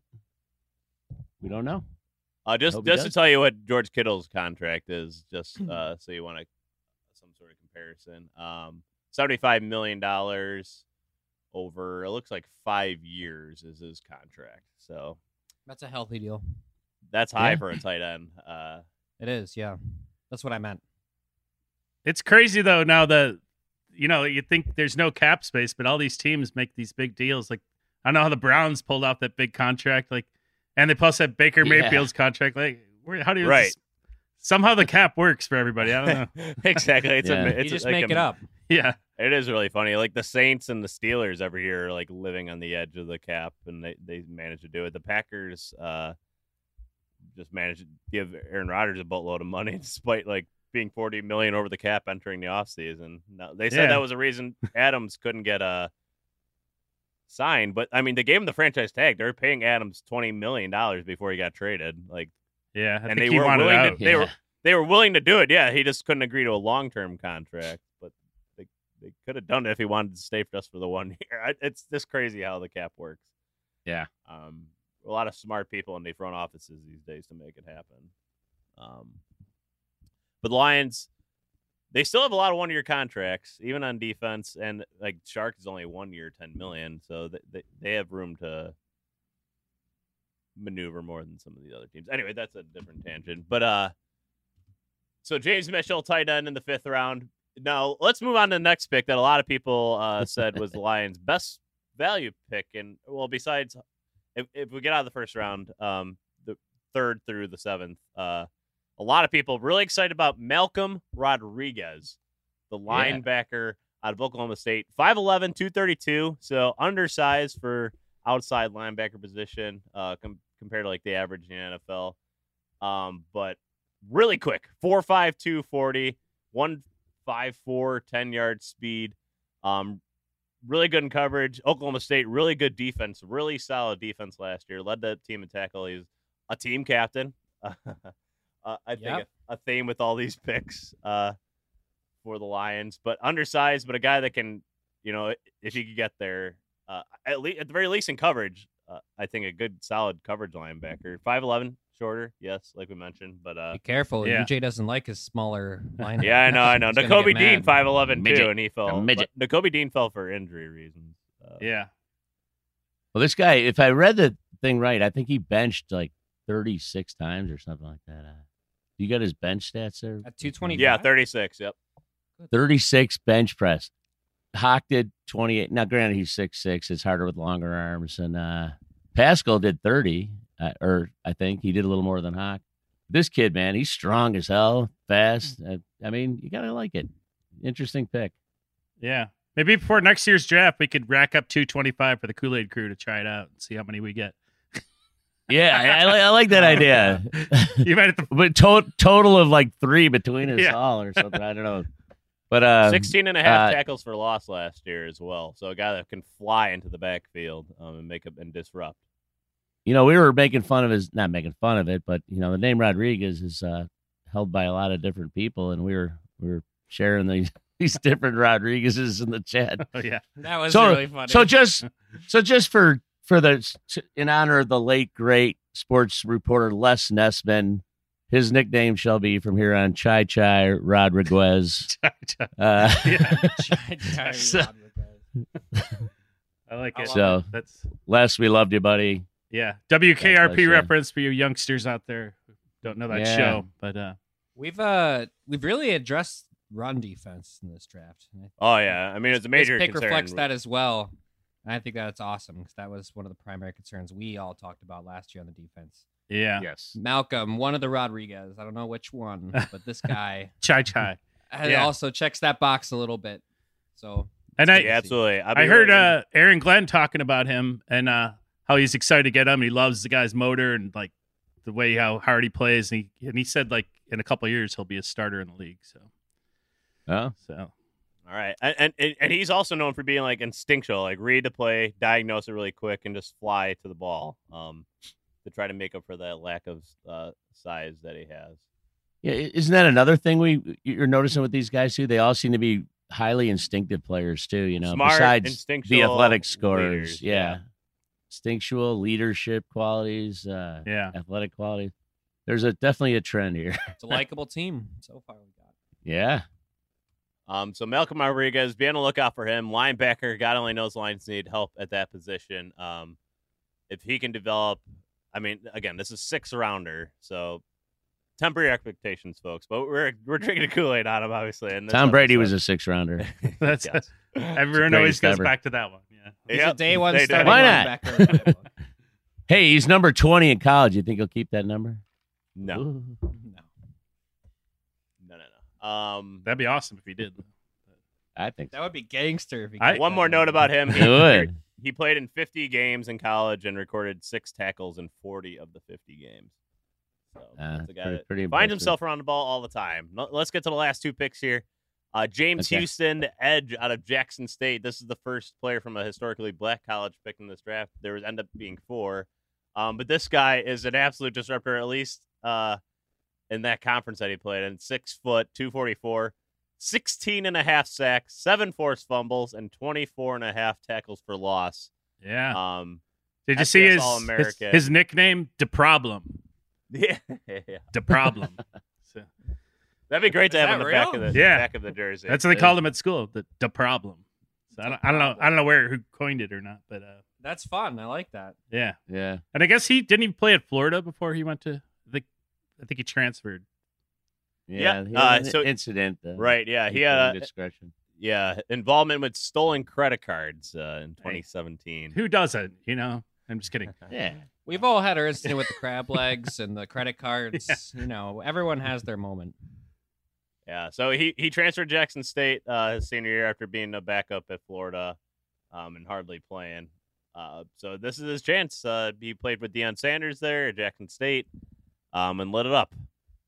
we don't know. Uh, just Hope he just to does. tell you what George Kittle's contract is, just uh, so you want to some sort of comparison. Um, seventy-five million dollars over it looks like five years is his contract. So That's a healthy deal. that's high Yeah. for a tight end. Uh, It is, yeah. That's what I meant. It's crazy though. Now that you know, you think there's no cap space, but all these teams make these big deals. Like I know how the Browns pulled off that big contract, like, and they plus had Baker Yeah. Mayfield's contract. Like, where, how do you Right. somehow the cap works for everybody? I don't know. exactly. It's Yeah. a, You it's just like make a- it up. Yeah, It is really funny. Like the Saints and the Steelers every year are like living on the edge of the cap, and they, they manage to do it. The Packers uh, just managed to give Aaron Rodgers a boatload of money despite like being forty million over the cap entering the offseason. No, they said Yeah. that was a reason Adams couldn't get a sign, but I mean, they gave him the franchise tag. They were paying Adams twenty million dollars before he got traded. Like, Yeah, I and think they he were wanted willing out. to. They Yeah. were they were willing to do it. Yeah, he just couldn't agree to a long term contract, but they they could have done it if he wanted to stay just for the one year. I- It's just crazy how the cap works. Yeah. Um, a lot of smart people in the front offices these days to make it happen. Um, but the Lions, they still have a lot of one year contracts, even on defense, and like Shark is only one year, ten million, so they they, they have room to maneuver more than some of the other teams. Anyway, that's a different tangent. But uh, so James Mitchell, tight end in the fifth round. Now let's move on to the next pick that a lot of people uh, said was the Lions' best value pick, and well, besides. If, if we get out of the first round, um, the third through the seventh, uh, a lot of people really excited about Malcolm Rodriguez, the linebacker out of Oklahoma State, five eleven, two thirty-two, so undersized for outside linebacker position uh, com- compared to like the average in the N F L, um, but really quick, four five, two forty, one five four, ten-yard speed, um, really good in coverage. Oklahoma State, really good defense, really solid defense last year. Led the team in tackle. He's a team captain. uh, I think Yep. a, a theme with all these picks uh, for the Lions. But undersized, but a guy that can, you know, if he could get there, uh, at least at the very least in coverage, uh, I think a good solid coverage linebacker. five eleven, shorter, yes, like we mentioned. But uh, Be careful. Yeah. U J doesn't like his smaller line. yeah, I know, I know. He's gonna Nakobe get Dean, mad. five eleven too, Midget. and he fell. A midget. But Nakobe Dean fell for injury reasons. Uh, Yeah, Well, this guy, if I read the thing right, I think he benched like thirty-six times or something like that. Uh, you got his bench stats there? At two twenty. Yeah, thirty-six. Yep. thirty-six bench press. Hawk did twenty-eight. Now, granted, he's six six. It's harder with longer arms. And uh, Pascal did thirty, uh, or I think he did a little more than Hawk. This kid, man, he's strong as hell, fast. Uh, I mean, you got to like it. Interesting pick. yeah. Maybe before next year's draft, we could rack up two twenty-five for the Kool-Aid crew to try it out and see how many we get. Yeah, I, I, like- I like that idea. You might have to. But to- total of like three between us Yeah. all or something. I don't know. But uh, sixteen and a half uh, tackles for loss last year as well. So a guy that can fly into the backfield um, and make up and disrupt. you know, we were making fun of his, not making fun of it, but you know, the name Rodriguez is uh, held by a lot of different people, and we were we were sharing these these different Rodriguezes in the chat. Oh yeah, That was So, really funny. so just so just for for the in honor of the late great sports reporter Les Nessman, his nickname shall be from here on Chai Chai Rodriguez. Uh, yeah. So- I like it. So- That's Les, we loved you, buddy. yeah. W K R P That's, uh, reference for you youngsters out there who don't know that Yeah. show, but uh, we've uh we've really addressed run defense in this draft. And I Oh yeah, I mean it's a major this pick concern. reflects that as well. And I think that's awesome because that was one of the primary concerns we all talked about last year on the defense. yeah, Yes. Malcolm, one of the Rodriguez. I don't know which one, but this guy Chai Chai. uh, Yeah. also checks that box a little bit. So And I, Yeah, absolutely. I'll be I heard really- uh, Aaron Glenn talking about him and uh, how he's excited to get him. He loves the guy's motor and like the way how hard he plays. And he and he said like in a couple of years he'll be a starter in the league. So Oh, so All right, and, and and he's also known for being like instinctual, like read the play, diagnose it really quick, and just fly to the ball um, to try to make up for that lack of uh, size that he has. yeah. Isn't that another thing we you're noticing with these guys too? They all seem to be highly instinctive players too. You know, Smart, besides instinctual the athletic scorers, leaders, yeah. yeah. instinctual leadership qualities, uh, yeah. athletic qualities. There's a definitely a trend here. it's a likable team so far. We got. Yeah, Um, so Malcolm Rodriguez, be on the lookout for him. Linebacker, God only knows Lions need help at that position. Um, if he can develop, I mean, again, this is six rounder, so temper your expectations, folks. But we're we're drinking a Kool-Aid on him, obviously. in this Tom Brady was episode. a six rounder. That's Yes. everyone greatest always goes ever. back to that one. Yeah. He's Yep, a day one they do. starting Why not? linebacker in my book. Hey, he's number twenty in college. You think he'll keep that number? No, Ooh. No. no, no, no. Um, That'd be awesome if he did. I think so. That would be gangster if he I- got one that more note number. about him. It would. He played in fifty games in college and recorded six tackles in forty of the fifty games. So Uh, that's a guy pretty- that pretty finds impressive. himself around the ball all the time. No- Let's get to the last two picks here. Uh, James Okay. Houston, the edge out of Jackson State. This is the first player from a historically black college picked in this draft. There was end up being four. Um, but this guy is an absolute disruptor, at least uh, in that conference that he played in. Six foot, two forty-four, sixteen and a half sacks, seven forced fumbles, and twenty-four and a half tackles for loss. Yeah. Um, Did you F see C S his, his All-American. his nickname? The Problem. yeah, yeah. The Problem. So, That'd be great to Is have on that the back real? of the Yeah. back of the jersey. that's what they called him at school. The the Problem. So I don't, I don't know. I don't know where who coined it or not, but uh, That's fun. I like that. yeah. Yeah. And I guess he didn't even play at Florida before he went to. I think I think he transferred. Yeah. Yeah, he uh, had an so- incident. Uh, Right, yeah, he had a, discretion. yeah involvement with stolen credit cards uh, in twenty seventeen. Who doesn't? You know. I'm just kidding. Yeah. We've all had our incident with the crab legs and the credit cards. You know, everyone has their moment. Yeah, so he he transferred to Jackson State uh, his senior year after being a backup at Florida, um, and hardly playing. Uh, so this is his chance. Uh, he played with Deion Sanders there at Jackson State, um, and lit it up.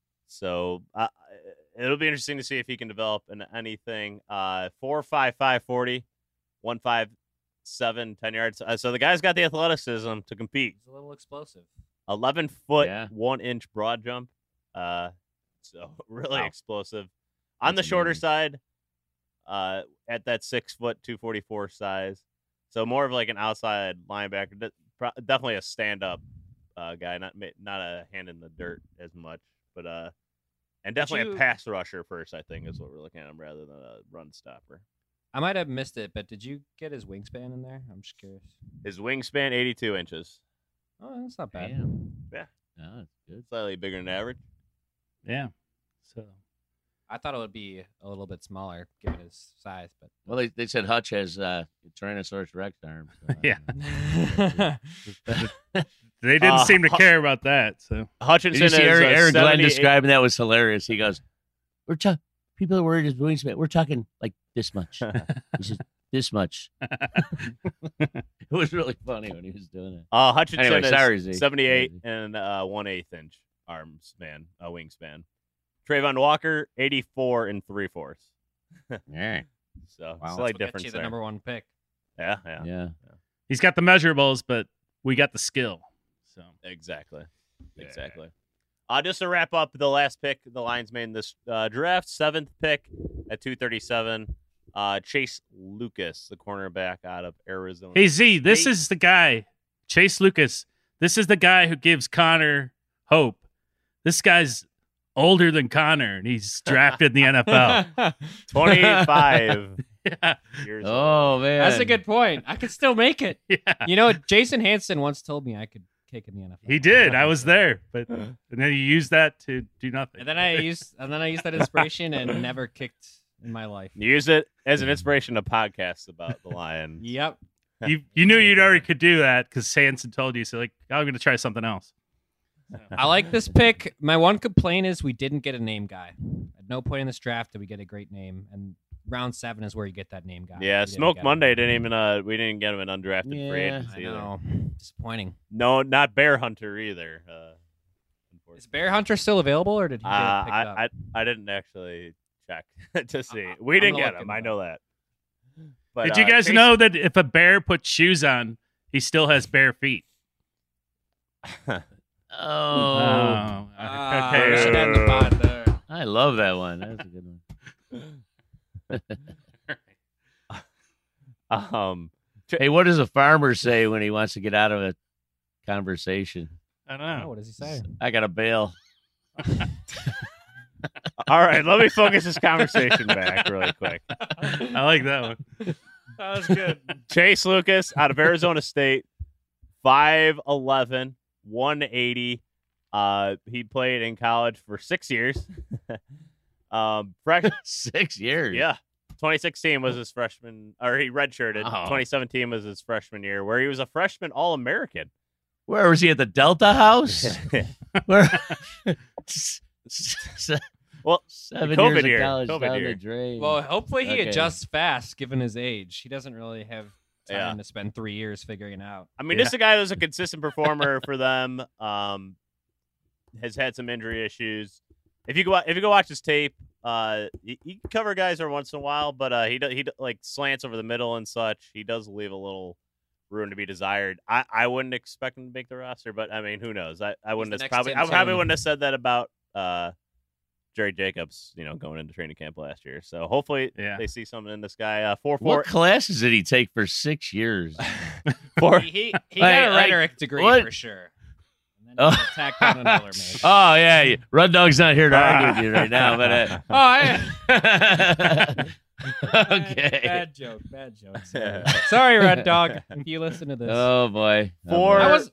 So uh, it'll be interesting to see if he can develop in anything. Uh, four five five forty, one five seven ten yards. Uh, so the guy's got the athleticism to compete. It's a little explosive. eleven foot, Yeah. one inch broad jump. Uh, so really Wow. explosive. On That's the shorter amazing. side, uh, at that six foot, two forty four size. So more of like an outside linebacker. De- pro- definitely a stand up uh, guy, not ma- not a hand in the dirt as much, but uh, and definitely you- a pass rusher first. I think is what we're looking at him rather than a run stopper. I might have missed it, but did you get his wingspan in there? I'm just curious. His wingspan eighty two inches, Oh, that's not bad. Damn. Yeah. No, that's good. slightly bigger than average. Yeah. So I thought it would be a little bit smaller given his size, but Well, they, they said Hutch has uh, Tyrannosaurus Rex arms. So, Yeah. uh, they didn't Uh, seem to Hu- care about that. So Did Hutchinson you see is Aaron, uh, Aaron Glenn seventy-eight describing that was hilarious. He goes, "We're talking. People are worried his wingspan. We're talking like this much. He says this much." It was really funny when he was doing it. Uh, Hutchinson Anyway, is sorry, Z. seventy-eight Sorry, Z. and uh, one eighth inch arm span, uh, wingspan. Trayvon Walker, eighty-four and three fourths. Yeah, So Wow. slight that's what gets difference you the there. number one pick. Yeah, yeah, yeah. he's got the measurables, but we got the skill. So exactly, Yeah. exactly. Uh, just to wrap up the last pick, the Lions made in this uh, draft, seventh pick at two thirty-seven. Uh, Chase Lucas, the cornerback out of Arizona. hey Z, this State. is the guy, Chase Lucas. This is the guy who gives Connor hope. This guy's older than Connor, and he's drafted in the N F L. twenty-five Yeah. years old. Oh man, That's a good point. I could still make it. Yeah. You know, Jason Hansen once told me I could kick in the N F L. He did. I was there, but and then he used that to do nothing. And then I used and then I used that inspiration and never kicked in my life. Use it as an inspiration to podcasts about the Lions. Yep. you you knew you'd already could do that because Sanson told you. So like, I'm going to try something else. I like this pick. My one complaint is we didn't get a name guy. At no point in this draft did we get a great name, and round seven is where you get that name guy. Yeah, We didn't Smoke get him. Monday didn't even uh we didn't get him an undrafted free Yeah. agency I either. know. Disappointing. No, not Bear Hunter either. Uh, Is unfortunately. Bear Hunter still available, or did he Uh, get picked I, up? I I didn't actually check to see. I- We I'm didn't gonna get look him. into I know that. But, Did you uh, guys Chase- know that if a bear puts shoes on, he still has bare feet? Oh, Oh, Ah, okay. we should end the pod there. I love that one. That's a good one. Um, Hey, what does a farmer say when he wants to get out of a conversation? I don't Oh, know. what does he say? I got a bail. all right, let me focus this conversation back really quick. I like that one. That was good. Chase Lucas out of Arizona State, five eleven, one eighty. Uh, he played in college for six years. um, fresh, Six years. yeah. twenty sixteen was his freshman, or he redshirted. Oh. twenty seventeen was his freshman year, where he was a freshman All-American. Where was he at the Delta House? Where? Well, Seven COVID years year, of college COVID down year. the drain. Well, hopefully he Okay. adjusts fast given his age. He doesn't really have time Yeah. to spend three years figuring it out. I mean, Yeah. this is a guy that was a consistent performer for them. Um, has had some injury issues. If you go if you go watch his tape, uh, he, he can cover guys every once in a while, but uh, he do, he do, like slants over the middle and such. He does leave a little room to be desired. I, I wouldn't expect him to make the roster, but I mean, who knows? I, I wouldn't have probably I probably wouldn't have said that about uh, Jerry Jacobs, you know, going into training camp last year. So hopefully Yeah. they see something in this guy. Uh, four four. What classes did he take for six years? four. He, he, he Like- got a like, rhetoric degree what? for sure. And then Oh. he tacked on another major. Oh yeah, yeah. Run Dog's not here to argue with you right now, but uh, Oh, I, okay. Bad joke. Bad joke. Sorry, Sorry Red Dog. If you listen to this, Oh boy. Oh, Four- boy. I was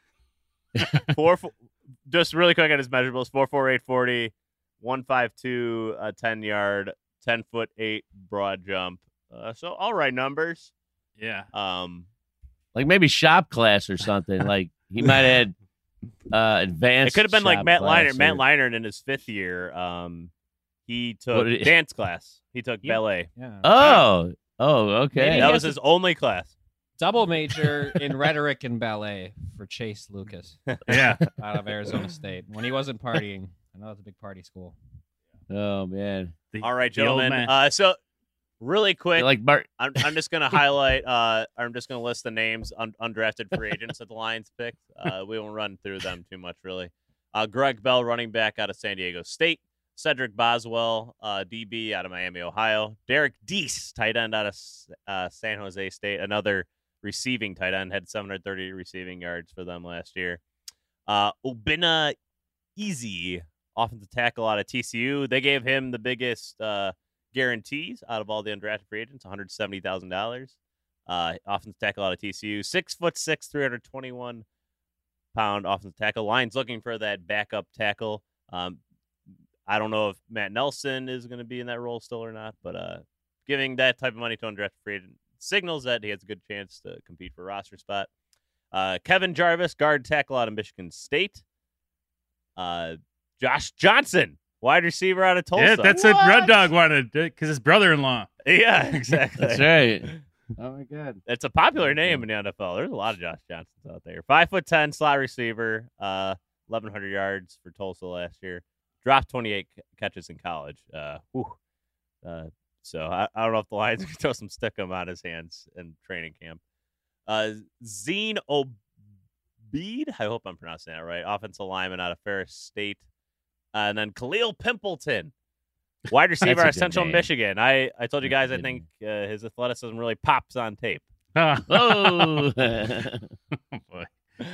four, four just really quick on his measurables: four four eight forty, one five two, a ten yard, ten foot eight broad jump. Uh, so all right numbers. Yeah. Um, like maybe shop class or something. Like he might have had uh, advanced. it could have been like shop Matt class Leinart. Matt or- Leinart in his fifth year. Um, he took What did he- dance class. He took Yeah. ballet. yeah. Oh, oh, okay. Maybe That he was has his only class. double major in rhetoric and ballet for Chase Lucas Yeah. out of Arizona State when he wasn't partying. I know it's a big party school. Oh man. The- All right, the old gentlemen. man. Uh, so really quick, Like Bart. I'm, I'm just going to highlight, uh, I'm just going to list the names, un- undrafted free agents that the Lions picked. Uh, we won't run through them too much, really. Uh, Greg Bell, running back out of San Diego State. Cedric Boswell, uh, D B out of Miami, Ohio. Derek Deese, tight end out of uh, San Jose State. Another receiving tight end, had seven hundred thirty receiving yards for them last year. Uh, Obinna Easy, offensive tackle out of T C U. They gave him the biggest uh, guarantees out of all the undrafted free agents, one hundred seventy thousand dollars. Uh, offensive tackle out of T C U, six foot six, three hundred twenty-one pound offensive tackle. Lions looking for that backup tackle. Um, I don't know if Matt Nelson is going to be in that role still or not, but uh, giving that type of money to undrafted free agent signals that he has a good chance to compete for a roster spot. Uh, Kevin Jarvis, guard tackle out of Michigan State. Uh, Josh Johnson, wide receiver out of Tulsa. Yeah, that's what Red Dog wanted because his brother-in-law. Yeah, exactly. That's right. Oh my God. It's a popular name in the N F L. There's a lot of Josh Johnsons out there. Five foot ten slot receiver, uh, eleven hundred yards for Tulsa last year. Dropped twenty-eight c- catches in college. Uh, whew. uh, so I, I don't know if the Lions can throw some stickum on his hands in training camp. Uh, Zine Obeid, I hope I'm pronouncing that right. Offensive lineman out of Ferris State, uh, and then Khalil Pimpleton. Wide receiver That's a out of good Central name. Michigan. I, I told you That's guys a I good think uh, his athleticism really pops on tape. Ah, Oh. oh, boy.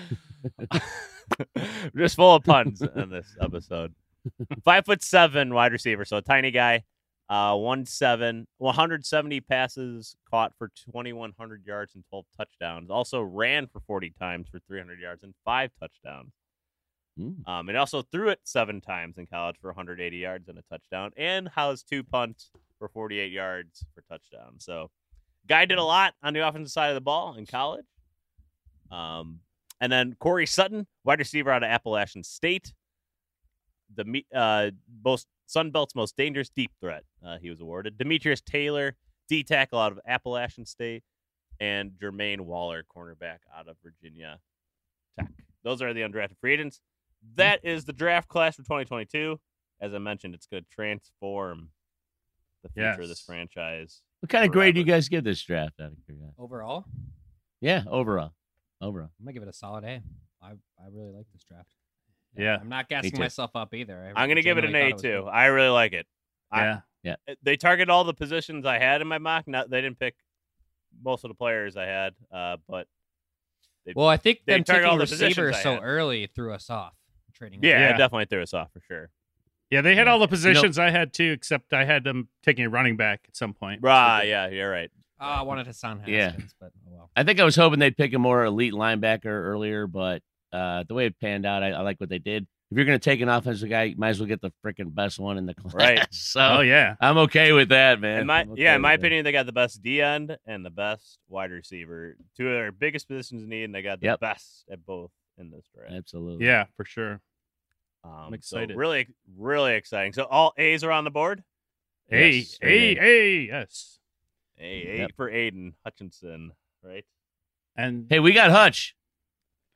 Just full of puns in this episode. Five foot seven wide receiver, so a tiny guy. Uh, one seven, one hundred seventy passes caught for twenty-one hundred yards and twelve touchdowns. Also ran for forty times for three hundred yards and five touchdowns. Mm. Um, and also threw it seven times in college for one hundred eighty yards and a touchdown, and housed two punts for forty-eight yards for touchdowns. So, guy did a lot on the offensive side of the ball in college. Um, and then Corey Sutton, wide receiver out of Appalachian State, the me- uh most Sunbelt's most dangerous deep threat. Uh, he was awarded. Demetrius Taylor, D tackle out of Appalachian State, and Jermaine Waller, cornerback out of Virginia Tech. Those are the undrafted free agents. That is the draft class for twenty twenty-two. As I mentioned, it's going to transform the future of this Yes. franchise. What kind of grade do you Forever. guys give this draft out of curiosity? Overall, Yeah, overall. Overall. I'm gonna give it a solid A. I I really like this draft. Yeah. I'm not gassing too. myself up either. I I'm going to give it an genuinely A thought it was too. good. I really like it. I- Yeah. They target all the positions I had in my mock. Not they didn't pick most of the players I had, uh, but they, Well, I think They them target all taking the positions receivers I so had. early threw us off. Trading. yeah, Yeah. it definitely threw us off for sure. Yeah, they had Yeah. all the positions I had too, except I had them taking a running back at some point. Right? Yeah, you're right. Oh, I wanted to sound Yeah. Haskins, but oh well. I think I was hoping they'd pick a more elite linebacker earlier, but uh, the way it panned out, I, I like what they did. If you're going to take an offensive guy, you might as well get the freaking best one in the class. Right. So Oh yeah. I'm okay with that, man. In my I'm okay yeah, in my with that. opinion, they got the best D end and the best wide receiver. Two of their biggest positions in need, and they got the Yep. best at both in this draft. Absolutely. Yeah, for sure. Um, I'm excited. So really, really exciting. So all A's are on the board. A Yes, A okay. A yes. A, A Yep. for Aiden Hutchinson, right? And Hey, we got Hutch.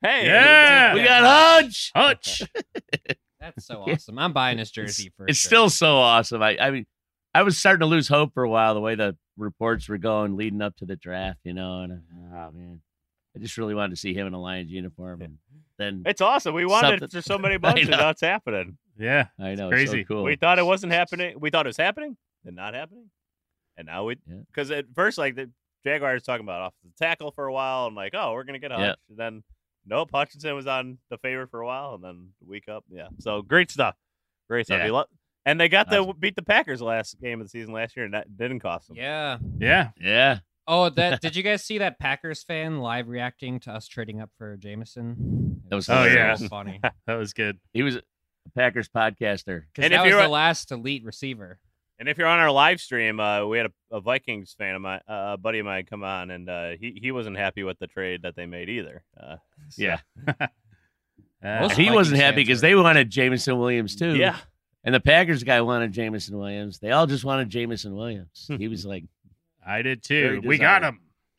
Hey, Yeah. We got Hutch. Hutch. That's so awesome. I'm buying his jersey It's, for it's sure. still so awesome. I, I mean, I was starting to lose hope for a while the way the reports were going leading up to the draft, you know. And oh man, I just really wanted to see him in a Lions uniform. And then It's awesome. We wanted Something- it for so many months, and know. now it's happening. Yeah. I know, crazy. it's so cool. We thought it wasn't happening. We thought it was happening, then not happening, and now we. Yeah. Because at first, like the Jaguars talking about off the tackle for a while, and like, oh, we're gonna get Hutch, Yeah. and then nope, Hutchinson was on the favorite for a while, and then the week up, yeah. So great stuff, great stuff. Yeah. You lo- and they got to Awesome. beat the Packers last game of the season last year, and that didn't cost them. Yeah. Yeah. Yeah. Oh, that did you guys see that Packers fan live reacting to us trading up for Jameson? It That was Oh, yeah. so funny. That was good. He was a Packers podcaster. Because And if that was you're the a- last elite receiver. And if you're on our live stream, uh, we had a, a Vikings fan of mine, uh, a buddy of mine, come on, and uh, he he wasn't happy with the trade that they made either. Uh, so- Yeah. Uh, Most And he Vikings wasn't happy fans because were- they wanted Jameson Williams too. yeah. And the Packers guy wanted Jameson Williams. They all just wanted Jameson Williams. He was like, I did Very too. We got desired. him.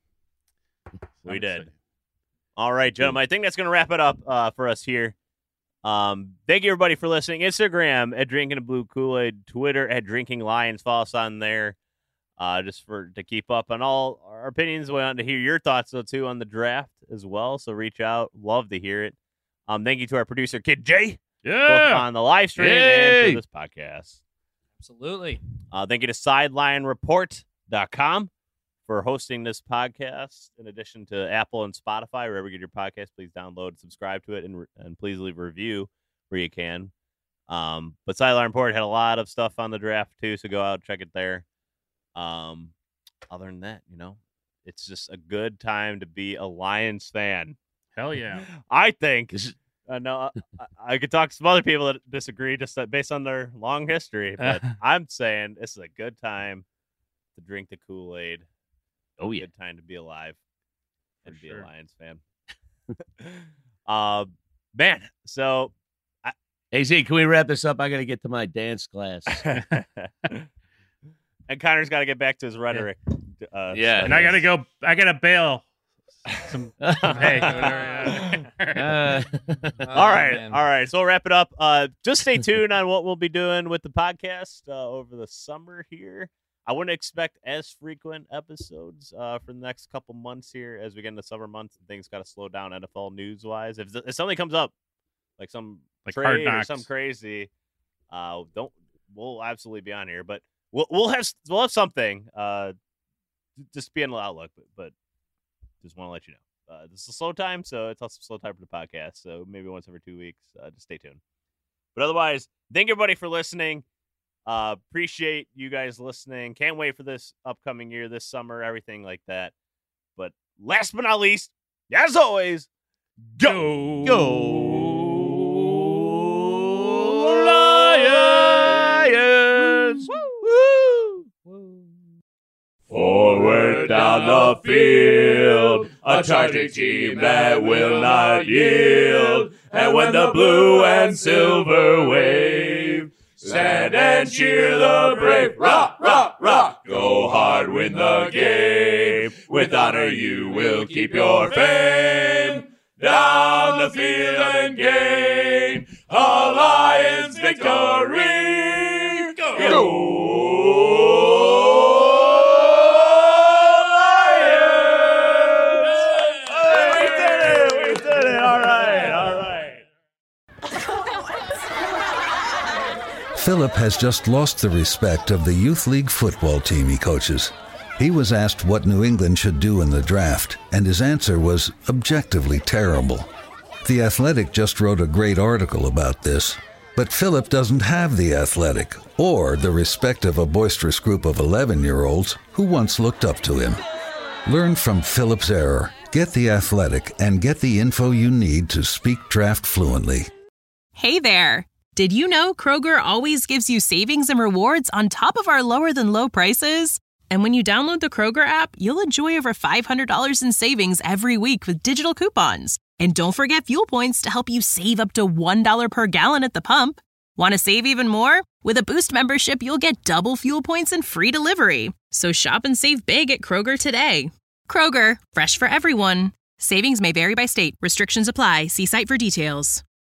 We did. All right, gentlemen. I think that's going to wrap it up uh, for us here. Um, thank you, everybody, for listening. Instagram at Drinking a Blue Kool-Aid. Twitter at Drinking Lions. Follow us on there uh, just for to keep up on all our opinions. We want to hear your thoughts, though, too, on the draft as well. So reach out. Love to hear it. Um, thank you to our producer, Kid J, both Yeah. on the live stream and Yay! for this podcast. Absolutely. Uh, thank you to sideline report dot com for hosting this podcast. In addition to Apple and Spotify, wherever you get your podcast, please download and subscribe to it, and, and please leave a review where you can. Um, but Sideline Report had a lot of stuff on the draft too, so go out and check it there. Um, other than that, you know, it's just a good time to be a Lions fan. Hell yeah. I think. this is, Uh, no, I, I could talk to some other people that disagree just that based on their long history, but I'm saying this is a good time to drink the Kool-Aid. oh, yeah. Good time to be alive and For be sure. a Lions fan. uh, man, so Hey, Z, can we wrap this up? I got to get to my dance class. and Connor's got to get back to his rhetoric. Uh, Yeah. And I gotta go. I gotta bail. Some hey, studies. whatever. Uh, All right, man. all right. So we'll wrap it up. Uh, just stay tuned on what we'll be doing with the podcast uh, over the summer here. I wouldn't expect as frequent episodes uh, for the next couple months here as we get into summer months and things got to slow down N F L news wise. If, if something comes up, like some Like Hard trade or Knocks. something crazy, uh, don't we'll absolutely be on here. But we'll we'll have we'll have something. Uh, just be on the outlook, but, but just want to let you know. Uh, this is a slow time, so it's also a slow time for the podcast. So maybe once every two weeks. Uh, just stay tuned. But otherwise, thank everybody for listening. Uh, appreciate you guys listening. Can't wait for this upcoming year, this summer, everything like that. But last but not least, as always, go, Go. Lions! Forward down the field, a charging team that will not yield. And when the blue and silver wave, stand and cheer the brave. Rock, rock, rock. Go hard, win the game. With honor you will keep your fame. Down the field and gain a Lions victory. Go! Philip has just lost the respect of the Youth League football team he coaches. He was asked what New England should do in the draft, and his answer was objectively terrible. The Athletic just wrote a great article about this, but Philip doesn't have the Athletic or the respect of a boisterous group of eleven-year-olds who once looked up to him. Learn from Philip's error, get the Athletic, and get the info you need to speak draft fluently. Hey there! Did you know Kroger always gives you savings and rewards on top of our lower-than-low prices? And when you download the Kroger app, you'll enjoy over five hundred dollars in savings every week with digital coupons. And don't forget fuel points to help you save up to one dollar per gallon at the pump. Want to save even more? With a Boost membership, you'll get double fuel points and free delivery. So shop and save big at Kroger today. Kroger, fresh for everyone. Savings may vary by state. Restrictions apply. See site for details.